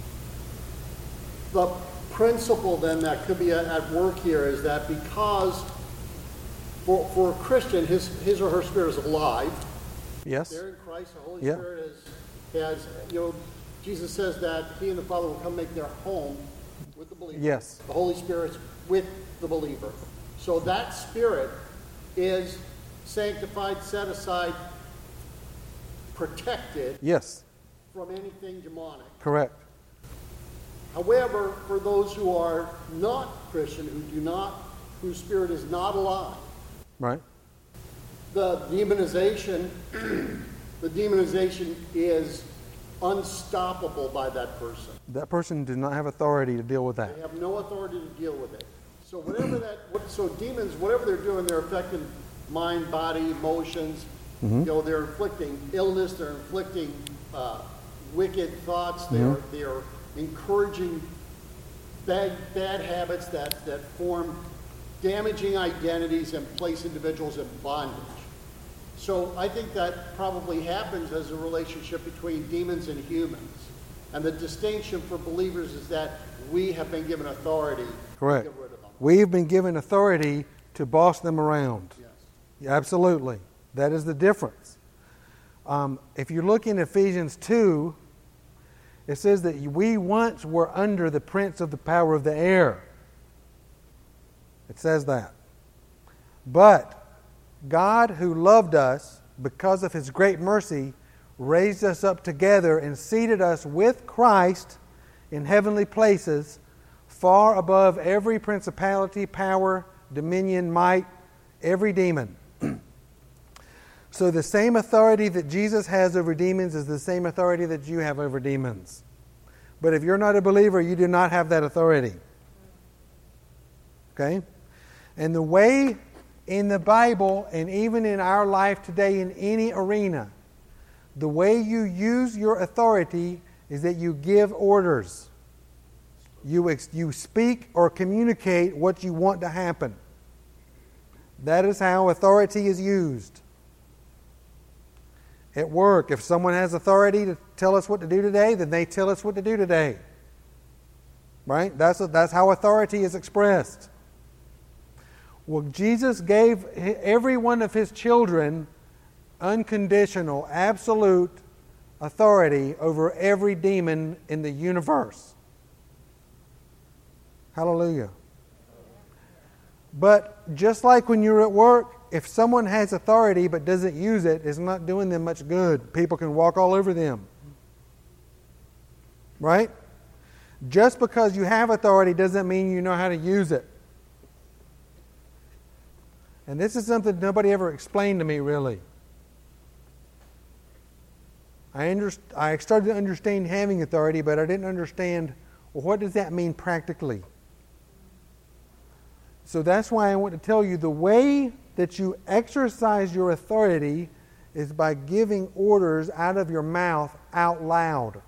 the principle then that could be at, at work here is that because for, for a Christian, his, his or her spirit is alive. Yes. They're in Christ. The Holy Yeah. Spirit is, has, you know, Jesus says that He and the Father will come make their home with the believer. Yes. The Holy Spirit's with the believer. So that spirit is sanctified, set aside, protected Yes. from anything demonic. Correct. However, for those who are not Christian, who do not, whose spirit is not alive, Right. the demonization, the demonization is unstoppable by that person. That person does not have authority to deal with that. They have no authority to deal with it. So whatever that, what, so demons, whatever they're doing, they're affecting mind, body, emotions. Mm-hmm. You know, they're inflicting illness. They're inflicting uh, wicked thoughts. They're Mm-hmm. they're encouraging bad bad habits that that form damaging identities and place individuals in bondage. So I think that probably happens as a relationship between demons and humans. And the distinction for believers is that we have been given authority Correct. to get rid of them. We've been given authority to boss them around. Yes. Yeah, absolutely. That is the difference. Um, if you look in Ephesians two, it says that we once were under the prince of the power of the air. It says that. But God, who loved us because of His great mercy, raised us up together and seated us with Christ in heavenly places, far above every principality, power, dominion, might, every demon. So the same authority that Jesus has over demons is the same authority that you have over demons. But if you're not a believer, you do not have that authority. Okay? And the way in the Bible, and even in our life today in any arena, the way you use your authority is that you give orders. You, ex- you speak or communicate what you want to happen. That is how authority is used. At work, if someone has authority to tell us what to do today, then they tell us what to do today. Right? That's, a, that's how authority is expressed. Well, Jesus gave every one of His children unconditional, absolute authority over every demon in the universe. Hallelujah. But just like when you're at work, if someone has authority but doesn't use it, it's not doing them much good. People can walk all over them. Right? Just because you have authority doesn't mean you know how to use it. And this is something nobody ever explained to me, really. I, under, I started to understand having authority, but I didn't understand, well, what does that mean practically? So that's why I want to tell you the way that you exercise your authority is by giving orders out of your mouth out loud.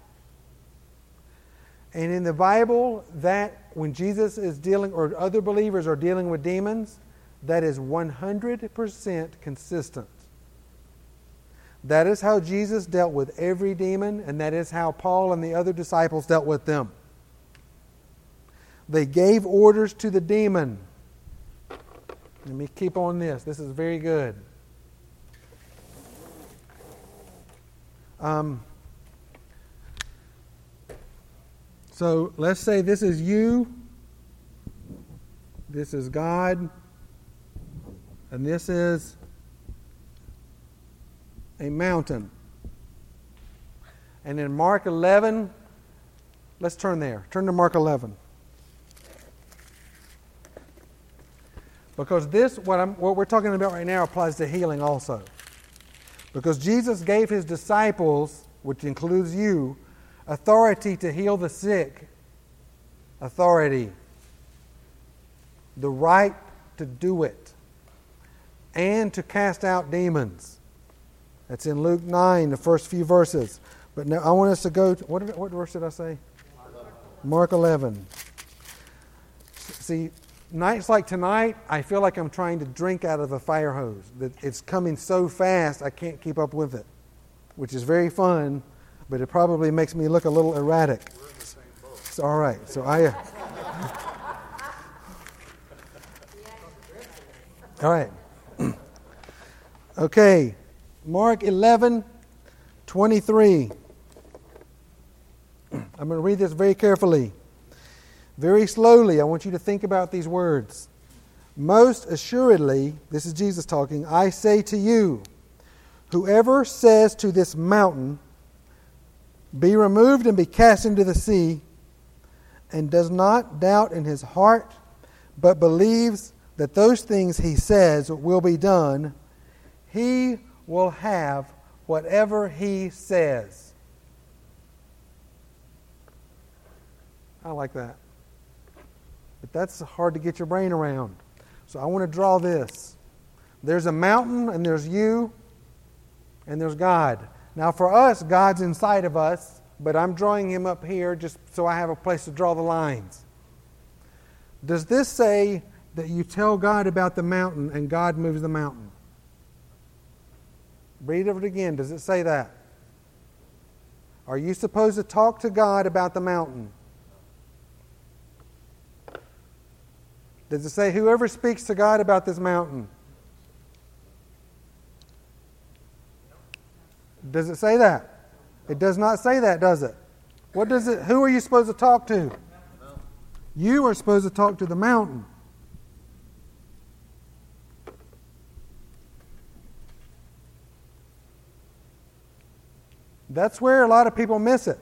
And in the Bible, that when Jesus is dealing, or other believers are dealing with demons, that is one hundred percent consistent. That is how Jesus dealt with every demon, and that is how Paul and the other disciples dealt with them. They gave orders to the demon. Let me keep on this. This is very good. Um, so let's say this is you, this is God, and this is a mountain. And in Mark eleven, let's turn there. Turn to Mark eleven. Because this, what, I'm, what we're talking about right now, applies to healing also. Because Jesus gave His disciples, which includes you, authority to heal the sick. Authority. The right to do it. And to cast out demons. That's in Luke nine, the first few verses. But now I want us to go to, what, did, what verse did I say? Mark eleven. See, nights like tonight, I feel like I'm trying to drink out of a fire hose. It's coming so fast, I can't keep up with it, which is very fun, but it probably makes me look a little erratic. We're in the same boat. It's all right. So I. Uh, all right. Okay. Mark eleven, twenty-three. I'm going to read this very carefully. Very slowly, I want you to think about these words. Most assuredly, this is Jesus talking, I say to you, whoever says to this mountain, be removed and be cast into the sea, and does not doubt in his heart, but believes that those things he says will be done, he will have whatever he says. I like that. But that's hard to get your brain around. So I want to draw this. There's a mountain, and there's you, and there's God. Now for us, God's inside of us, but I'm drawing Him up here just so I have a place to draw the lines. Does this say that you tell God about the mountain and God moves the mountain? Read it again. Does it say that? Are you supposed to talk to God about the mountain? Does it say whoever speaks to God about this mountain? Does it say that? It does not say that, does it? What does it? Who are you supposed to talk to? You are supposed to talk to the mountain. That's where a lot of people miss it.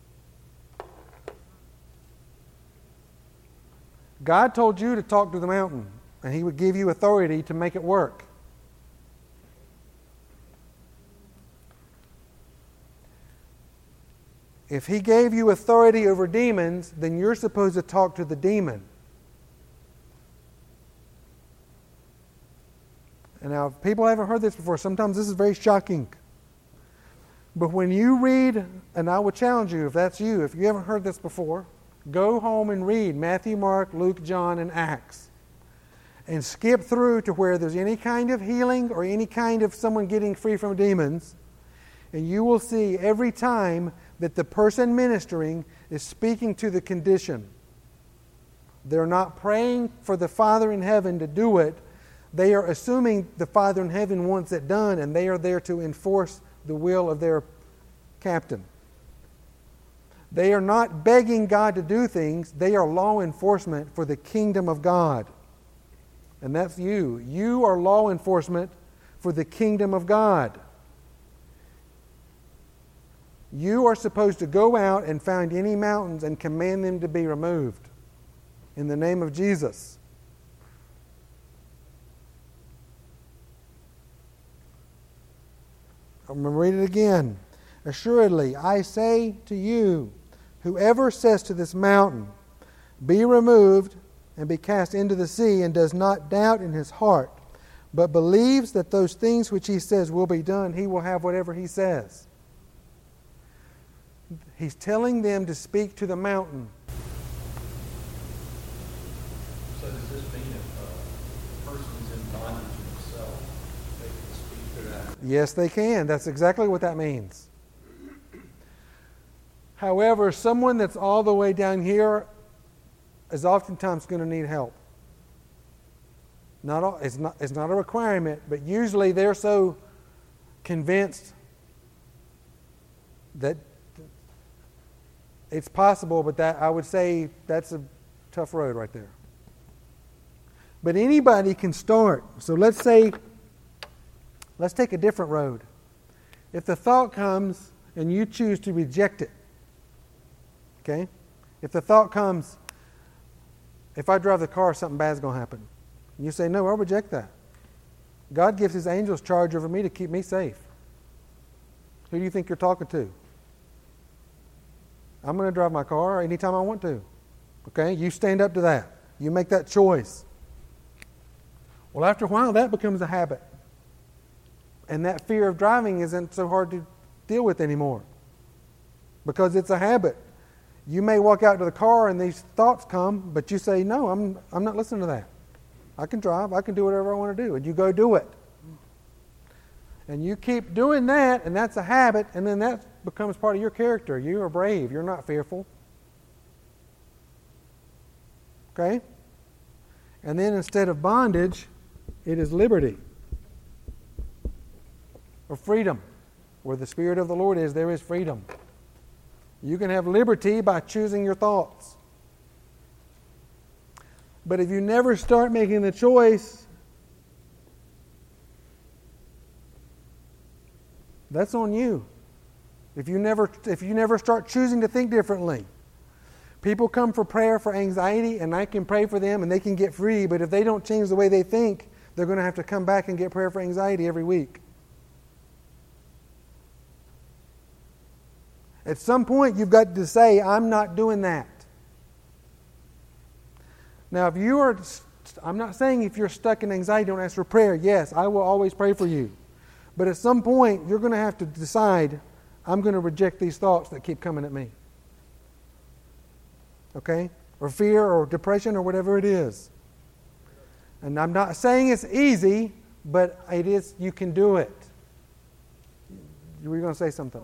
God told you to talk to the mountain, and He would give you authority to make it work. If He gave you authority over demons, then you're supposed to talk to the demon. And now, if people haven't heard this before, sometimes this is very shocking. But when you read, and I would challenge you, if that's you, if you haven't heard this before, go home and read Matthew, Mark, Luke, John, and Acts. And skip through to where there's any kind of healing or any kind of someone getting free from demons. And you will see every time that the person ministering is speaking to the condition. They're not praying for the Father in heaven to do it. They are assuming the Father in heaven wants it done, and they are there to enforce the will of their captain. They are not begging God to do things. They are law enforcement for the kingdom of God. And that's you. You are law enforcement for the kingdom of God. You are supposed to go out and find any mountains and command them to be removed in the name of Jesus. I'm going to read it again. Assuredly, I say to you, whoever says to this mountain, be removed and be cast into the sea, and does not doubt in his heart, but believes that those things which he says will be done, he will have whatever he says. He's telling them to speak to the mountain. So does this mean if a person's in bondage himself, they can speak to that? Yes, they can. That's exactly what that means. However, someone that's all the way down here is oftentimes going to need help. Not all, it's not, it's not a requirement, but usually they're so convinced that it's possible, but that I would say that's a tough road right there. But anybody can start. So let's say, let's take a different road. If the thought comes and you choose to reject it, okay? If the thought comes, if I drive the car, something bad's going to happen. And you say, no, I'll reject that. God gives His angels charge over me to keep me safe. Who do you think you're talking to? I'm going to drive my car anytime I want to. Okay? You stand up to that. You make that choice. Well, after a while, that becomes a habit. And that fear of driving isn't so hard to deal with anymore. Because it's a habit. You may walk out to the car and these thoughts come, but you say, no, I'm, I'm not listening to that. I can drive. I can do whatever I want to do. And you go do it. And you keep doing that, and that's a habit, and then that becomes part of your character. You are brave. You're not fearful. Okay? And then instead of bondage, it is liberty. Or freedom. Where the Spirit of the Lord is, there is freedom. You can have liberty by choosing your thoughts. But if you never start making the choice, that's on you. If you never if you never start choosing to think differently. People come for prayer for anxiety, and I can pray for them and they can get free, but if they don't change the way they think, they're going to have to come back and get prayer for anxiety every week. At some point, you've got to say, I'm not doing that. Now, if you are, I'm not saying if you're stuck in anxiety, don't ask for prayer. Yes, I will always pray for you. But at some point, you're going to have to decide, I'm going to reject these thoughts that keep coming at me. Okay? Or fear or depression or whatever it is. And I'm not saying it's easy, but it is. You can do it. You were going to say something.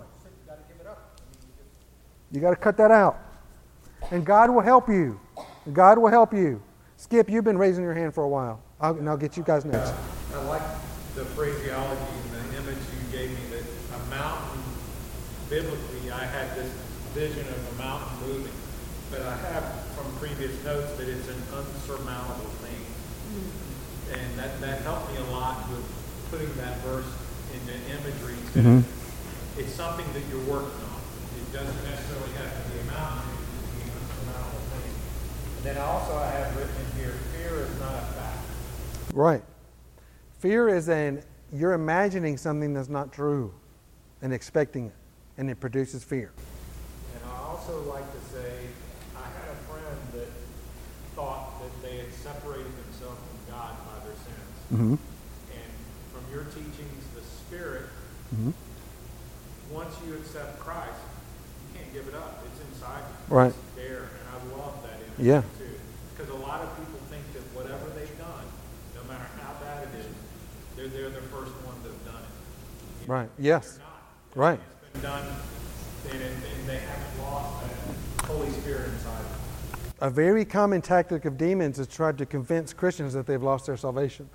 You got to cut that out. And God will help you. God will help you. Skip, you've been raising your hand for a while. I'll, and I'll get you guys next. I like the phraseology and the image you gave me that a mountain, biblically, I had this vision of a mountain moving. But I have from previous notes that it's an unsurmountable thing. Mm-hmm. And that, that helped me a lot with putting that verse into imagery. Mm-hmm. It's something that you're working on. It doesn't necessarily have to be a mountain. It can be an unsurmountable thing. And then also I have written in here, fear is not a fact. Right. Fear is an, you're imagining something that's not true and expecting it. And it produces fear. And I also like to say, I had a friend that thought that they had separated themselves from God by their sins. Mm-hmm. And from your teachings, the Spirit, mm-hmm. once you accept Christ, you can't give it up. It's inside you. Right. It's there. And I love that image Yeah. too. Because a lot of people think that whatever they've done, no matter how bad it is, they're, they're the first ones that have done it. You know, Right. Yes. They're not. Right. It's been done, and, and they haven't lost that Holy Spirit inside them. A very common tactic of demons is try to convince Christians that they've lost their salvation.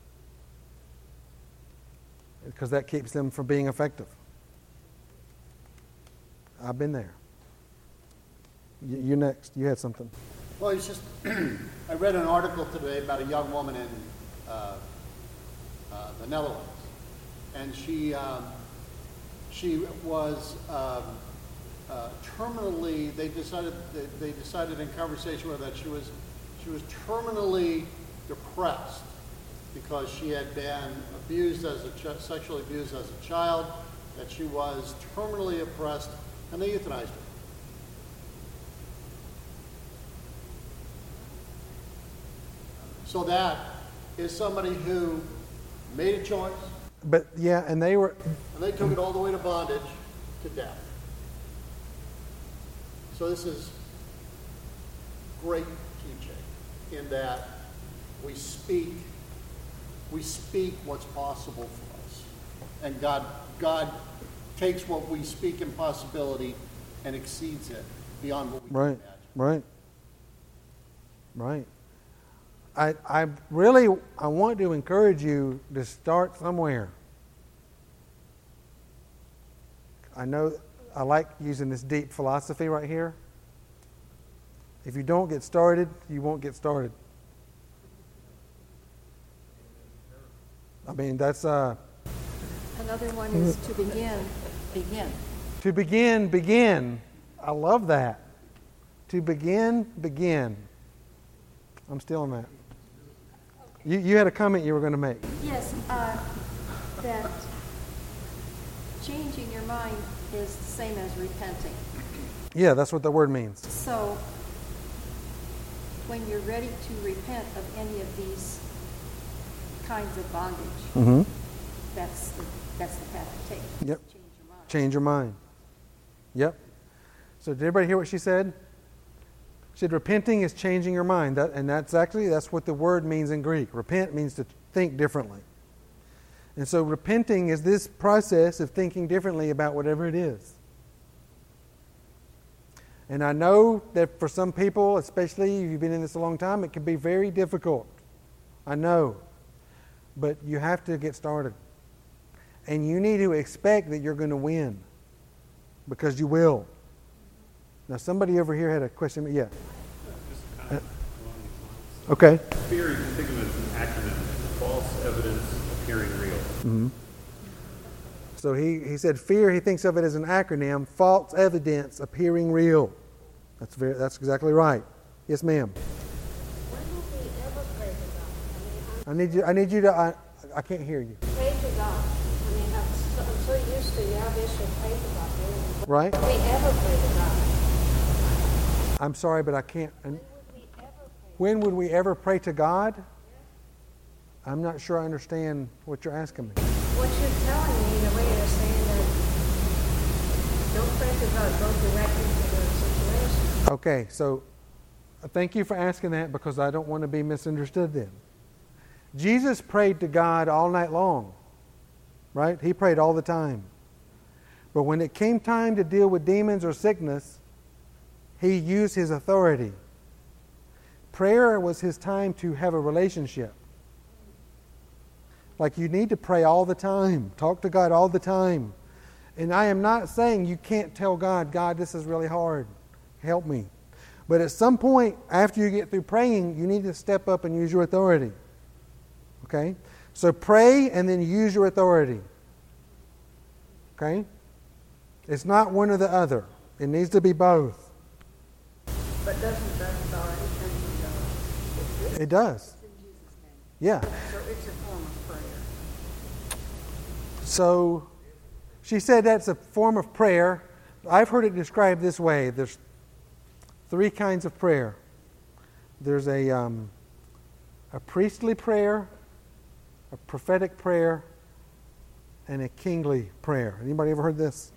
Because that keeps them from being effective. I've been there. Y- you next. You had something. Well, it's just, I read an article today about a young woman in uh, uh, the Netherlands. And she, um, she was um, uh, terminally, they decided, they, they decided in conversation with her that she was, she was terminally depressed because she had been abused as a, ch- sexually abused as a child, that she was terminally oppressed, and they euthanized her. So that is somebody who made a choice, But yeah, and they were. and they took it all the way to bondage, to death. So this is great teaching in that we speak, we speak what's possible for us. And God, God takes what we speak in possibility and exceeds it beyond what we can Right, imagine. right, right. I, I really, I want to encourage you to start somewhere. I know I like using this deep philosophy right here. If you don't get started, you won't get started. I mean, that's, uh, Another one is to begin, begin. to begin, begin. I love that. To begin, begin. I'm still on that. You, you had a comment you were going to make. Yes, uh, that changing your mind is the same as repenting. Yeah, that's what the word means. So, when you're ready to repent of any of these kinds of bondage, Mm-hmm. that's the that's the path to take. Yep. Change your mind. Change your mind. Yep. So did everybody hear what she said? She said repenting is changing your mind. That, and that's actually, that's what the word means in Greek. Repent means to think differently. And so repenting is this process of thinking differently about whatever it is. And I know that for some people, especially if you've been in this a long time, it can be very difficult. I know. But you have to get started. And you need to expect that you're going to win. Because you will. Now, somebody over here had a question. Yeah. Uh, okay. Fear, you can think of it as an acronym, false evidence appearing real. Mm-hmm. So he, he said fear, he thinks of it as an acronym, false evidence appearing real. That's very, that's exactly right. Yes, ma'am. When will we ever pray to God? I mean, I need you, I need you to, I, I can't hear you. I'm pray to God. I mean, I'm so, I'm so used to Yahweh should pray to God. When Right? will we ever pray to God? I'm sorry, but I can't. And When would we ever pray? when would we ever pray to God? I'm not sure I understand what you're asking me. What you're telling me, the way you're saying that, don't pray to God, go directly to the situation. Okay, so uh, thank you for asking that because I don't want to be misunderstood then. Jesus prayed to God all night long, right? He prayed all the time. But when it came time to deal with demons or sickness, he used his authority. Prayer was his time to have a relationship. Like you need to pray all the time. Talk to God all the time. And I am not saying you can't tell God, God, this is really hard. Help me. But at some point, after you get through praying, you need to step up and use your authority. Okay? So pray and then use your authority. Okay? It's not one or the other. It needs to be both. But doesn't that authority come from God? It does. In Jesus' name. Yeah. So it's a form of prayer. So she said that's a form of prayer. I've heard it described this way. There's three kinds of prayer. There's a, um, a priestly prayer, a prophetic prayer, and a kingly prayer. Anybody ever heard this?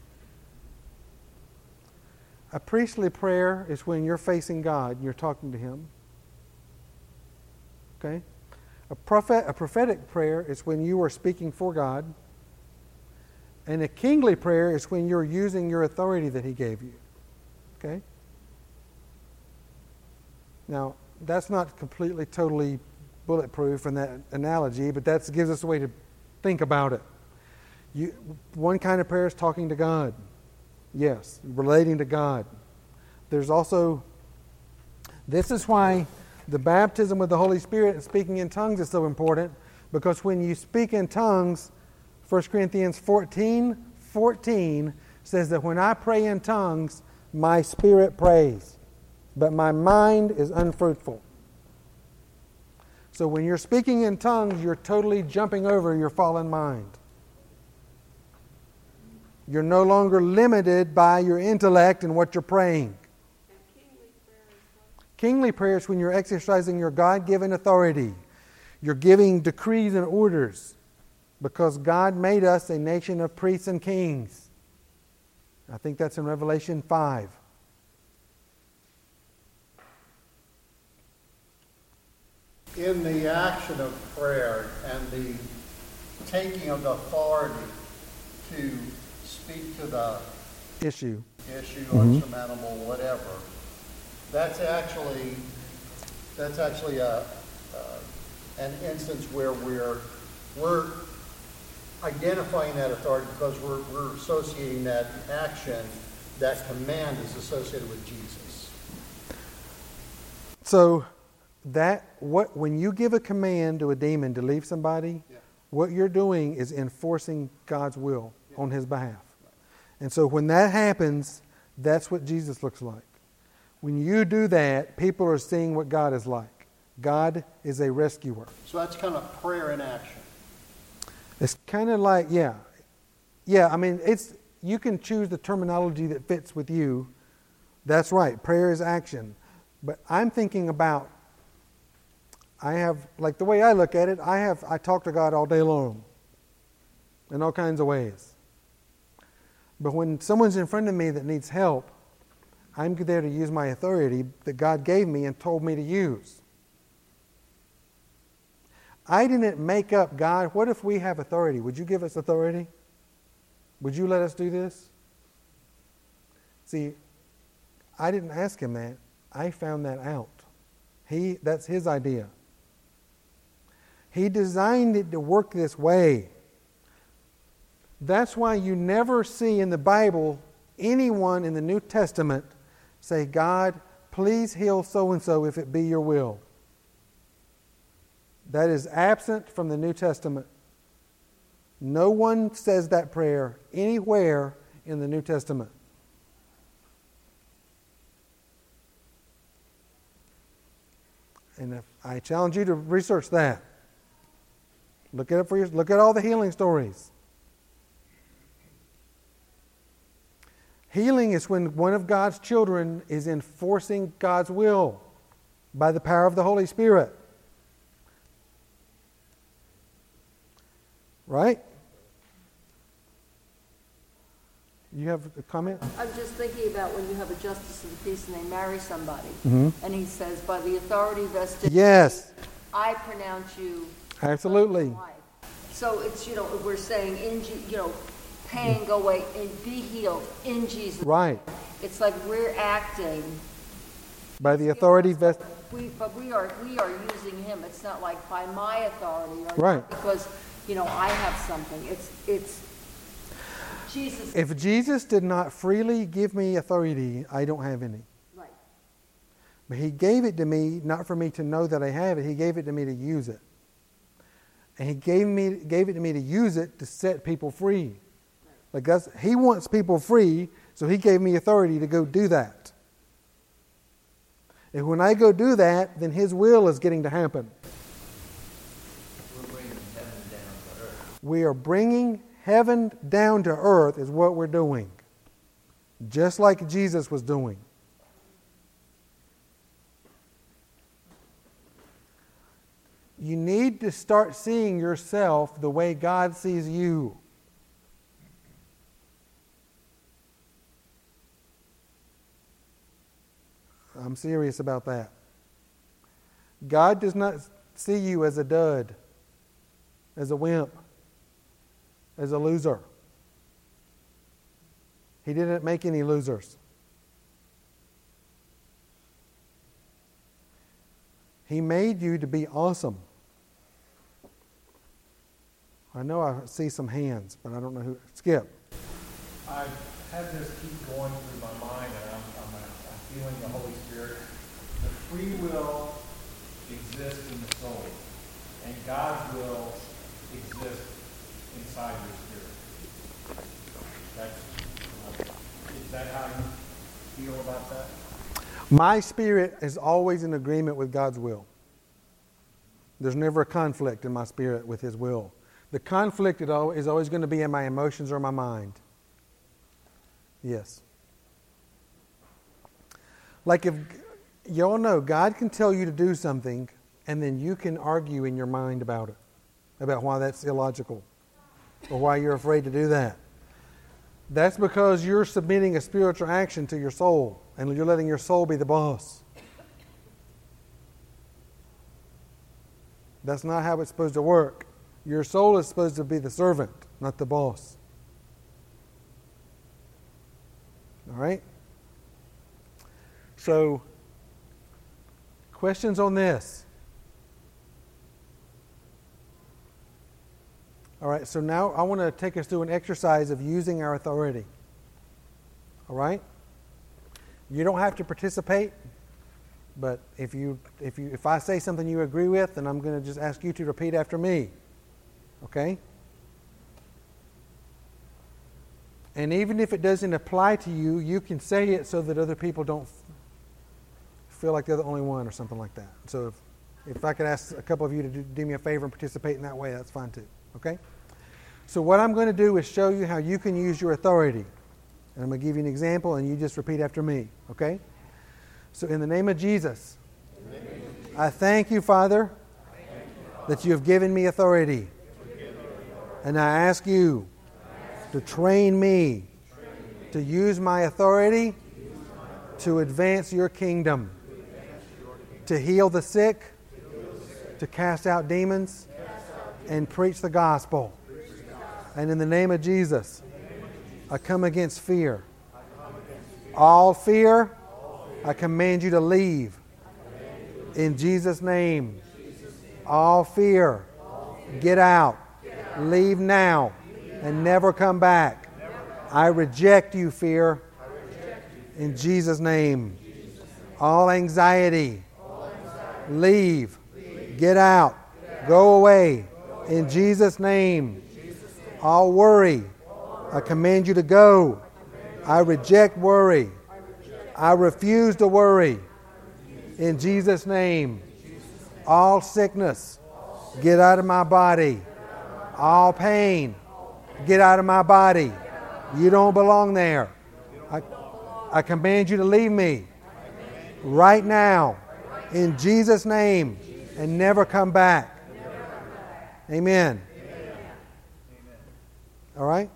A priestly prayer is when you're facing God and you're talking to Him. Okay? A prophet, a prophetic prayer is when you are speaking for God. And a kingly prayer is when you're using your authority that He gave you. Okay? Now, that's not completely, totally bulletproof in that analogy, but that gives us a way to think about it. You, one kind of prayer is talking to God. Yes, relating to God. there's also, this is why the baptism with the Holy Spirit and speaking in tongues is so important, because when you speak in tongues, First Corinthians fourteen fourteen says that when I pray in tongues, my spirit prays, but my mind is unfruitful. So when you're speaking in tongues, you're totally jumping over your fallen mind. You're no longer limited by your intellect and what you're praying. Kingly prayer is when you're exercising your God-given authority. You're giving decrees and orders because God made us a nation of priests and kings. I think that's in Revelation five. In the action of prayer and the taking of the authority to speak to the Issue. issue or Mhm. instrumental, whatever, that's actually that's actually a, uh, an instance where we're we're identifying that authority because we're we're associating that action, that command is associated with Jesus. So that what when you give a command to a demon to leave somebody, Yeah. what you're doing is enforcing God's will yeah. on his behalf. And so when that happens, that's what Jesus looks like. When you do that, people are seeing what God is like. God is a rescuer. So that's kind of prayer in action. It's kind of like, yeah. Yeah, I mean, it's you can choose the terminology that fits with you. That's right. Prayer is action. But I'm thinking about I have, like the way I look at it, I have, I talk to God all day long in all kinds of ways. But when someone's in front of me that needs help, I'm there to use my authority that God gave me and told me to use. I didn't make up, God, what if we have authority? Would you give us authority? Would you let us do this? See, I didn't ask him that. I found that out. He, that's his idea. He designed it to work this way. That's why you never see in the Bible anyone in the New Testament say, God, please heal so-and-so if it be your will. That is absent from the New Testament. No one says that prayer anywhere in the New Testament. And if I challenge you to research that. Look at it for your, look at all the healing stories. Healing is when one of God's children is enforcing God's will by the power of the Holy Spirit. Right? You have a comment? I'm just thinking about when you have a justice of the peace and they marry somebody, Mm-hmm. and he says, by the authority vested Yes. in me, I pronounce you Absolutely. wife. So it's, you know, we're saying, in, Je- you know, pain go away and be healed in Jesus. Right. It's like we're acting. By the authority vested. We, but we are we are using him. It's not like by my authority, or Right. because you know I have something. It's it's Jesus. If Jesus did not freely give me authority, I don't have any. Right. But he gave it to me not for me to know that I have it. He gave it to me to use it. And he gave me gave it to me to use it to set people free. Right. Like that's, he wants people free, so he gave me authority to go do that. And when I go do that, then his will is getting to happen. We're bringing heaven down to earth. We are bringing heaven down to earth is what we're doing. Just like Jesus was doing. You need to start seeing yourself the way God sees you. I'm serious about that. God does not see you as a dud, as a wimp, as a loser. He didn't make any losers. He made you to be awesome. I know I see some hands, but I don't know who. Skip. I had this keep going through my mind, and I'm, I'm, I feeling the Holy Spirit, the free will exists in the soul, and God's will exists inside your spirit. That's, is that how you feel about that? My spirit is always in agreement with God's will. There's never a conflict in my spirit with His will. The conflict is always going to be in my emotions or my mind. Yes. Like if, you all know, God can tell you to do something, and then you can argue in your mind about it, about why that's illogical, or why you're afraid to do that. That's because you're submitting a spiritual action to your soul, and you're letting your soul be the boss. That's not how it's supposed to work. Your soul is supposed to be the servant, not the boss. All right? So, questions on this? All right, so now I want to take us through an exercise of using our authority. All right? You don't have to participate, but if you if you if I say something you agree with, then I'm going to just ask you to repeat after me. Okay? And even if it doesn't apply to you, you can say it so that other people don't feel like they're the only one or something like that. So if, if I could ask a couple of you to do, do me a favor and participate in that way, that's fine too. Okay? So what I'm going to do is show you how you can use your authority. And I'm going to give you an example, and you just repeat after me. Okay? So in the name of Jesus, I thank you, Father, that you have given me authority. And I ask you to train me to use my authority to advance your kingdom, to heal the sick, to cast out demons, and preach the gospel. And in the name of Jesus, I come against fear. All fear, I command you to leave. In Jesus' name. All fear, get out. Leave now and never come back. I reject you, fear. In Jesus' name. All anxiety, leave. Get out. Go away. In Jesus' name. All worry, I command you to go. I reject worry. I refuse to worry. In Jesus' name. All sickness, get out of my body. All pain, get out of my body. You don't belong there. I, I command you to leave me right now in Jesus' name and never come back. Amen. All right?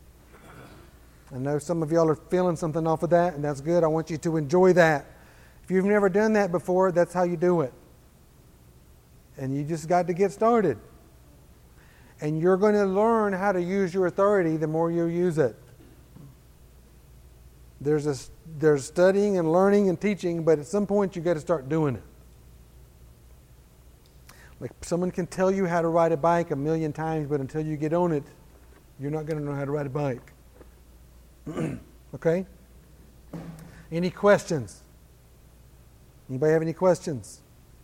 I know some of y'all are feeling something off of that, and that's good. I want you to enjoy that. If you've never done that before, that's how you do it. And you just got to get started. And you're going to learn how to use your authority the more you use it. There's a, there's studying and learning and teaching, but at some point you got to start doing it. Like someone can tell you how to ride a bike a million times, but until you get on it, you're not going to know how to ride a bike. Okay? Any questions? Anybody have any questions?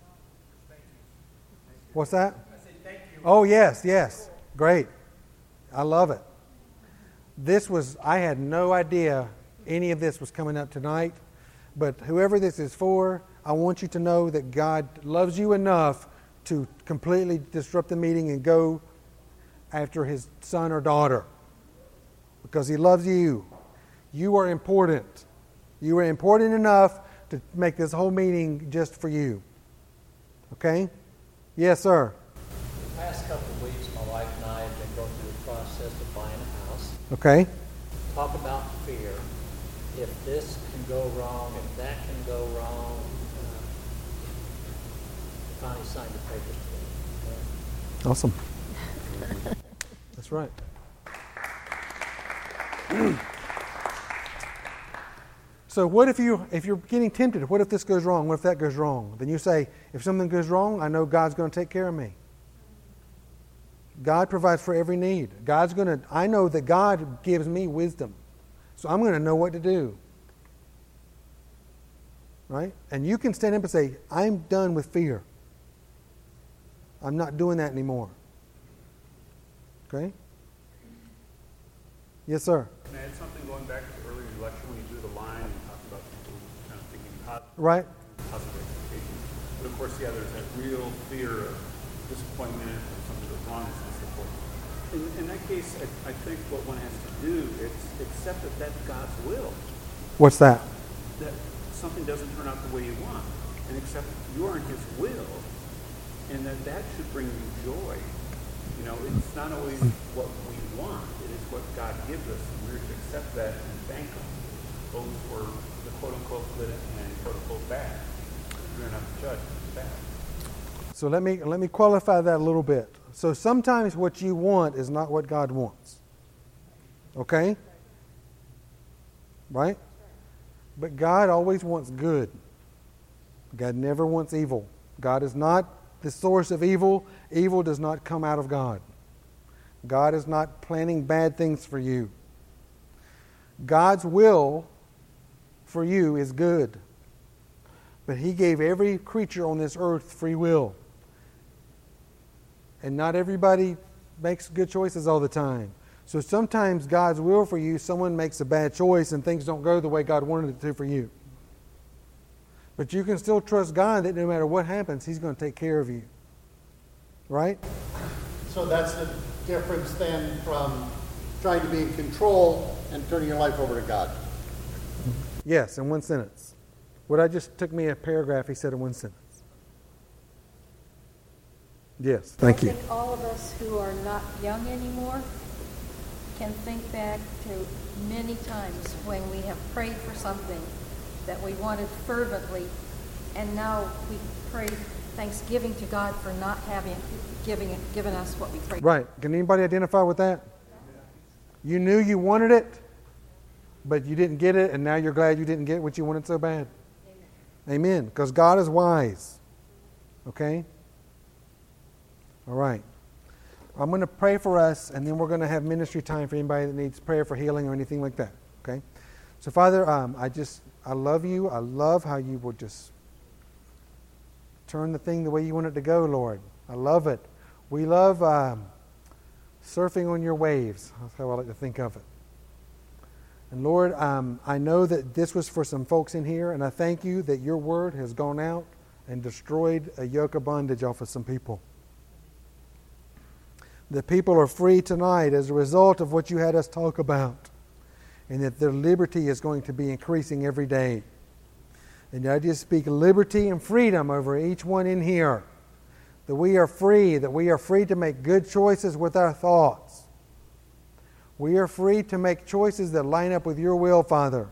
What's that? I say thank you. Oh, yes, yes. Great. I love it. This was, I had no idea any of this was coming up tonight, but whoever this is for, I want you to know that God loves you enough to completely disrupt the meeting and go after His son or daughter because He loves you. You are important. You are important enough to make this whole meeting just for you. Okay? Yes, sir. The past couple of weeks, my wife and I have been going through the process of buying a house. Okay. Talk about fear. If this can go wrong, if that can go wrong, uh, finally signed the papers today. Awesome. That's right. So what if you if you're getting tempted? What if this goes wrong? What if that goes wrong? Then you say, if something goes wrong, I know God's going to take care of me. God provides for every need. God's going to. I know that God gives me wisdom, so I'm going to know what to do. Right? And you can stand up and say, I'm done with fear. I'm not doing that anymore. Okay? Yes, sir. Can I add something going back to the earlier lecture when you drew the line and talked about people kind of thinking positive, Right. positive expectations? But of course, yeah, there's that real fear of disappointment or something goes wrong and so forth. In, in that case, I, I think what one has to do is accept that that's God's will. What's that? That something doesn't turn out the way you want, and accept that you're in His will, and that that should bring you joy. You know, it's not always what we want, it is what God gives us, and we're to accept that and thank Him, both for the quote-unquote good and quote-unquote bad. We're not to judge bad. So let me let me qualify that a little bit. So sometimes what you want is not what God wants. Okay? Right? But God always wants good. God never wants evil. God is not the source of evil. Evil does not come out of God. God is not planning bad things for you. God's will for you is good. But He gave every creature on this earth free will. And not everybody makes good choices all the time. So sometimes God's will for you, someone makes a bad choice and things don't go the way God wanted it to for you. But you can still trust God that no matter what happens, He's going to take care of you. Right? So that's the difference then from trying to be in control and turning your life over to God. Yes, in one sentence. What I just took me a paragraph, he said in one sentence. Yes, thank you. I think all of us who are not young anymore can think back to many times when we have prayed for something that we wanted fervently, and now we pray thanksgiving to God for not having giving given us what we prayed for. Right. Can anybody identify with that? You knew you wanted it, but you didn't get it, and now you're glad you didn't get what you wanted so bad. Amen. Because God is wise. Okay? All right. I'm going to pray for us, and then we're going to have ministry time for anybody that needs prayer for healing or anything like that. Okay? So, Father, um, I just, I love you. I love how you will just turn the thing the way you want it to go, Lord. I love it. We love um, surfing on your waves. That's how I like to think of it. And Lord, um, I know that this was for some folks in here, and I thank you that your word has gone out and destroyed a yoke of bondage off of some people. The people are free tonight as a result of what you had us talk about, and that their liberty is going to be increasing every day. And I just speak liberty and freedom over each one in here, that we are free, that we are free to make good choices with our thoughts. We are free to make choices that line up with your will, Father.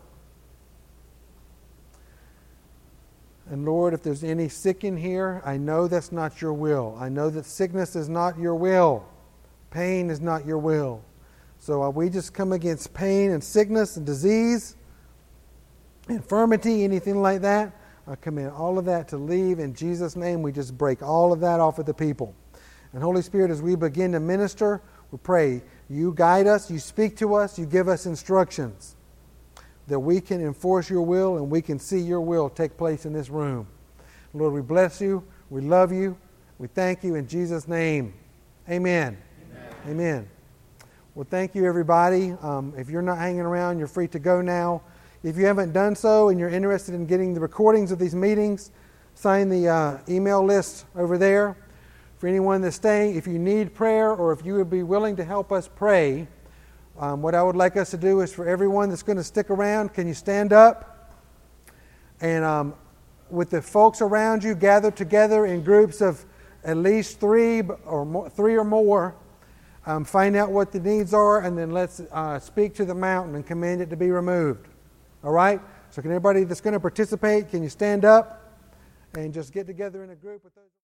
And Lord, if there's any sick in here, I know that's not your will. I know that sickness is not your will. Pain is not your will. So uh, we just come against pain and sickness and disease, infirmity, anything like that. I command all of that to leave in Jesus' name. We just break all of that off of the people. And Holy Spirit, as we begin to minister, we pray you guide us, you speak to us, you give us instructions that we can enforce your will and we can see your will take place in this room. Lord, we bless you. We love you. We thank you in Jesus' name. Amen. Amen. Amen. Well, thank you, everybody. Um, if you're not hanging around, you're free to go now. If you haven't done so and you're interested in getting the recordings of these meetings, sign the uh, email list over there. For anyone that's staying, if you need prayer or if you would be willing to help us pray, um, what I would like us to do is for everyone that's going to stick around, can you stand up? And um, with the folks around you, gather together in groups of at least three or more, three or more. Um, find out what the needs are, and then let's uh, speak to the mountain and command it to be removed. All right? So can everybody that's going to participate, can you stand up and just get together in a group with those?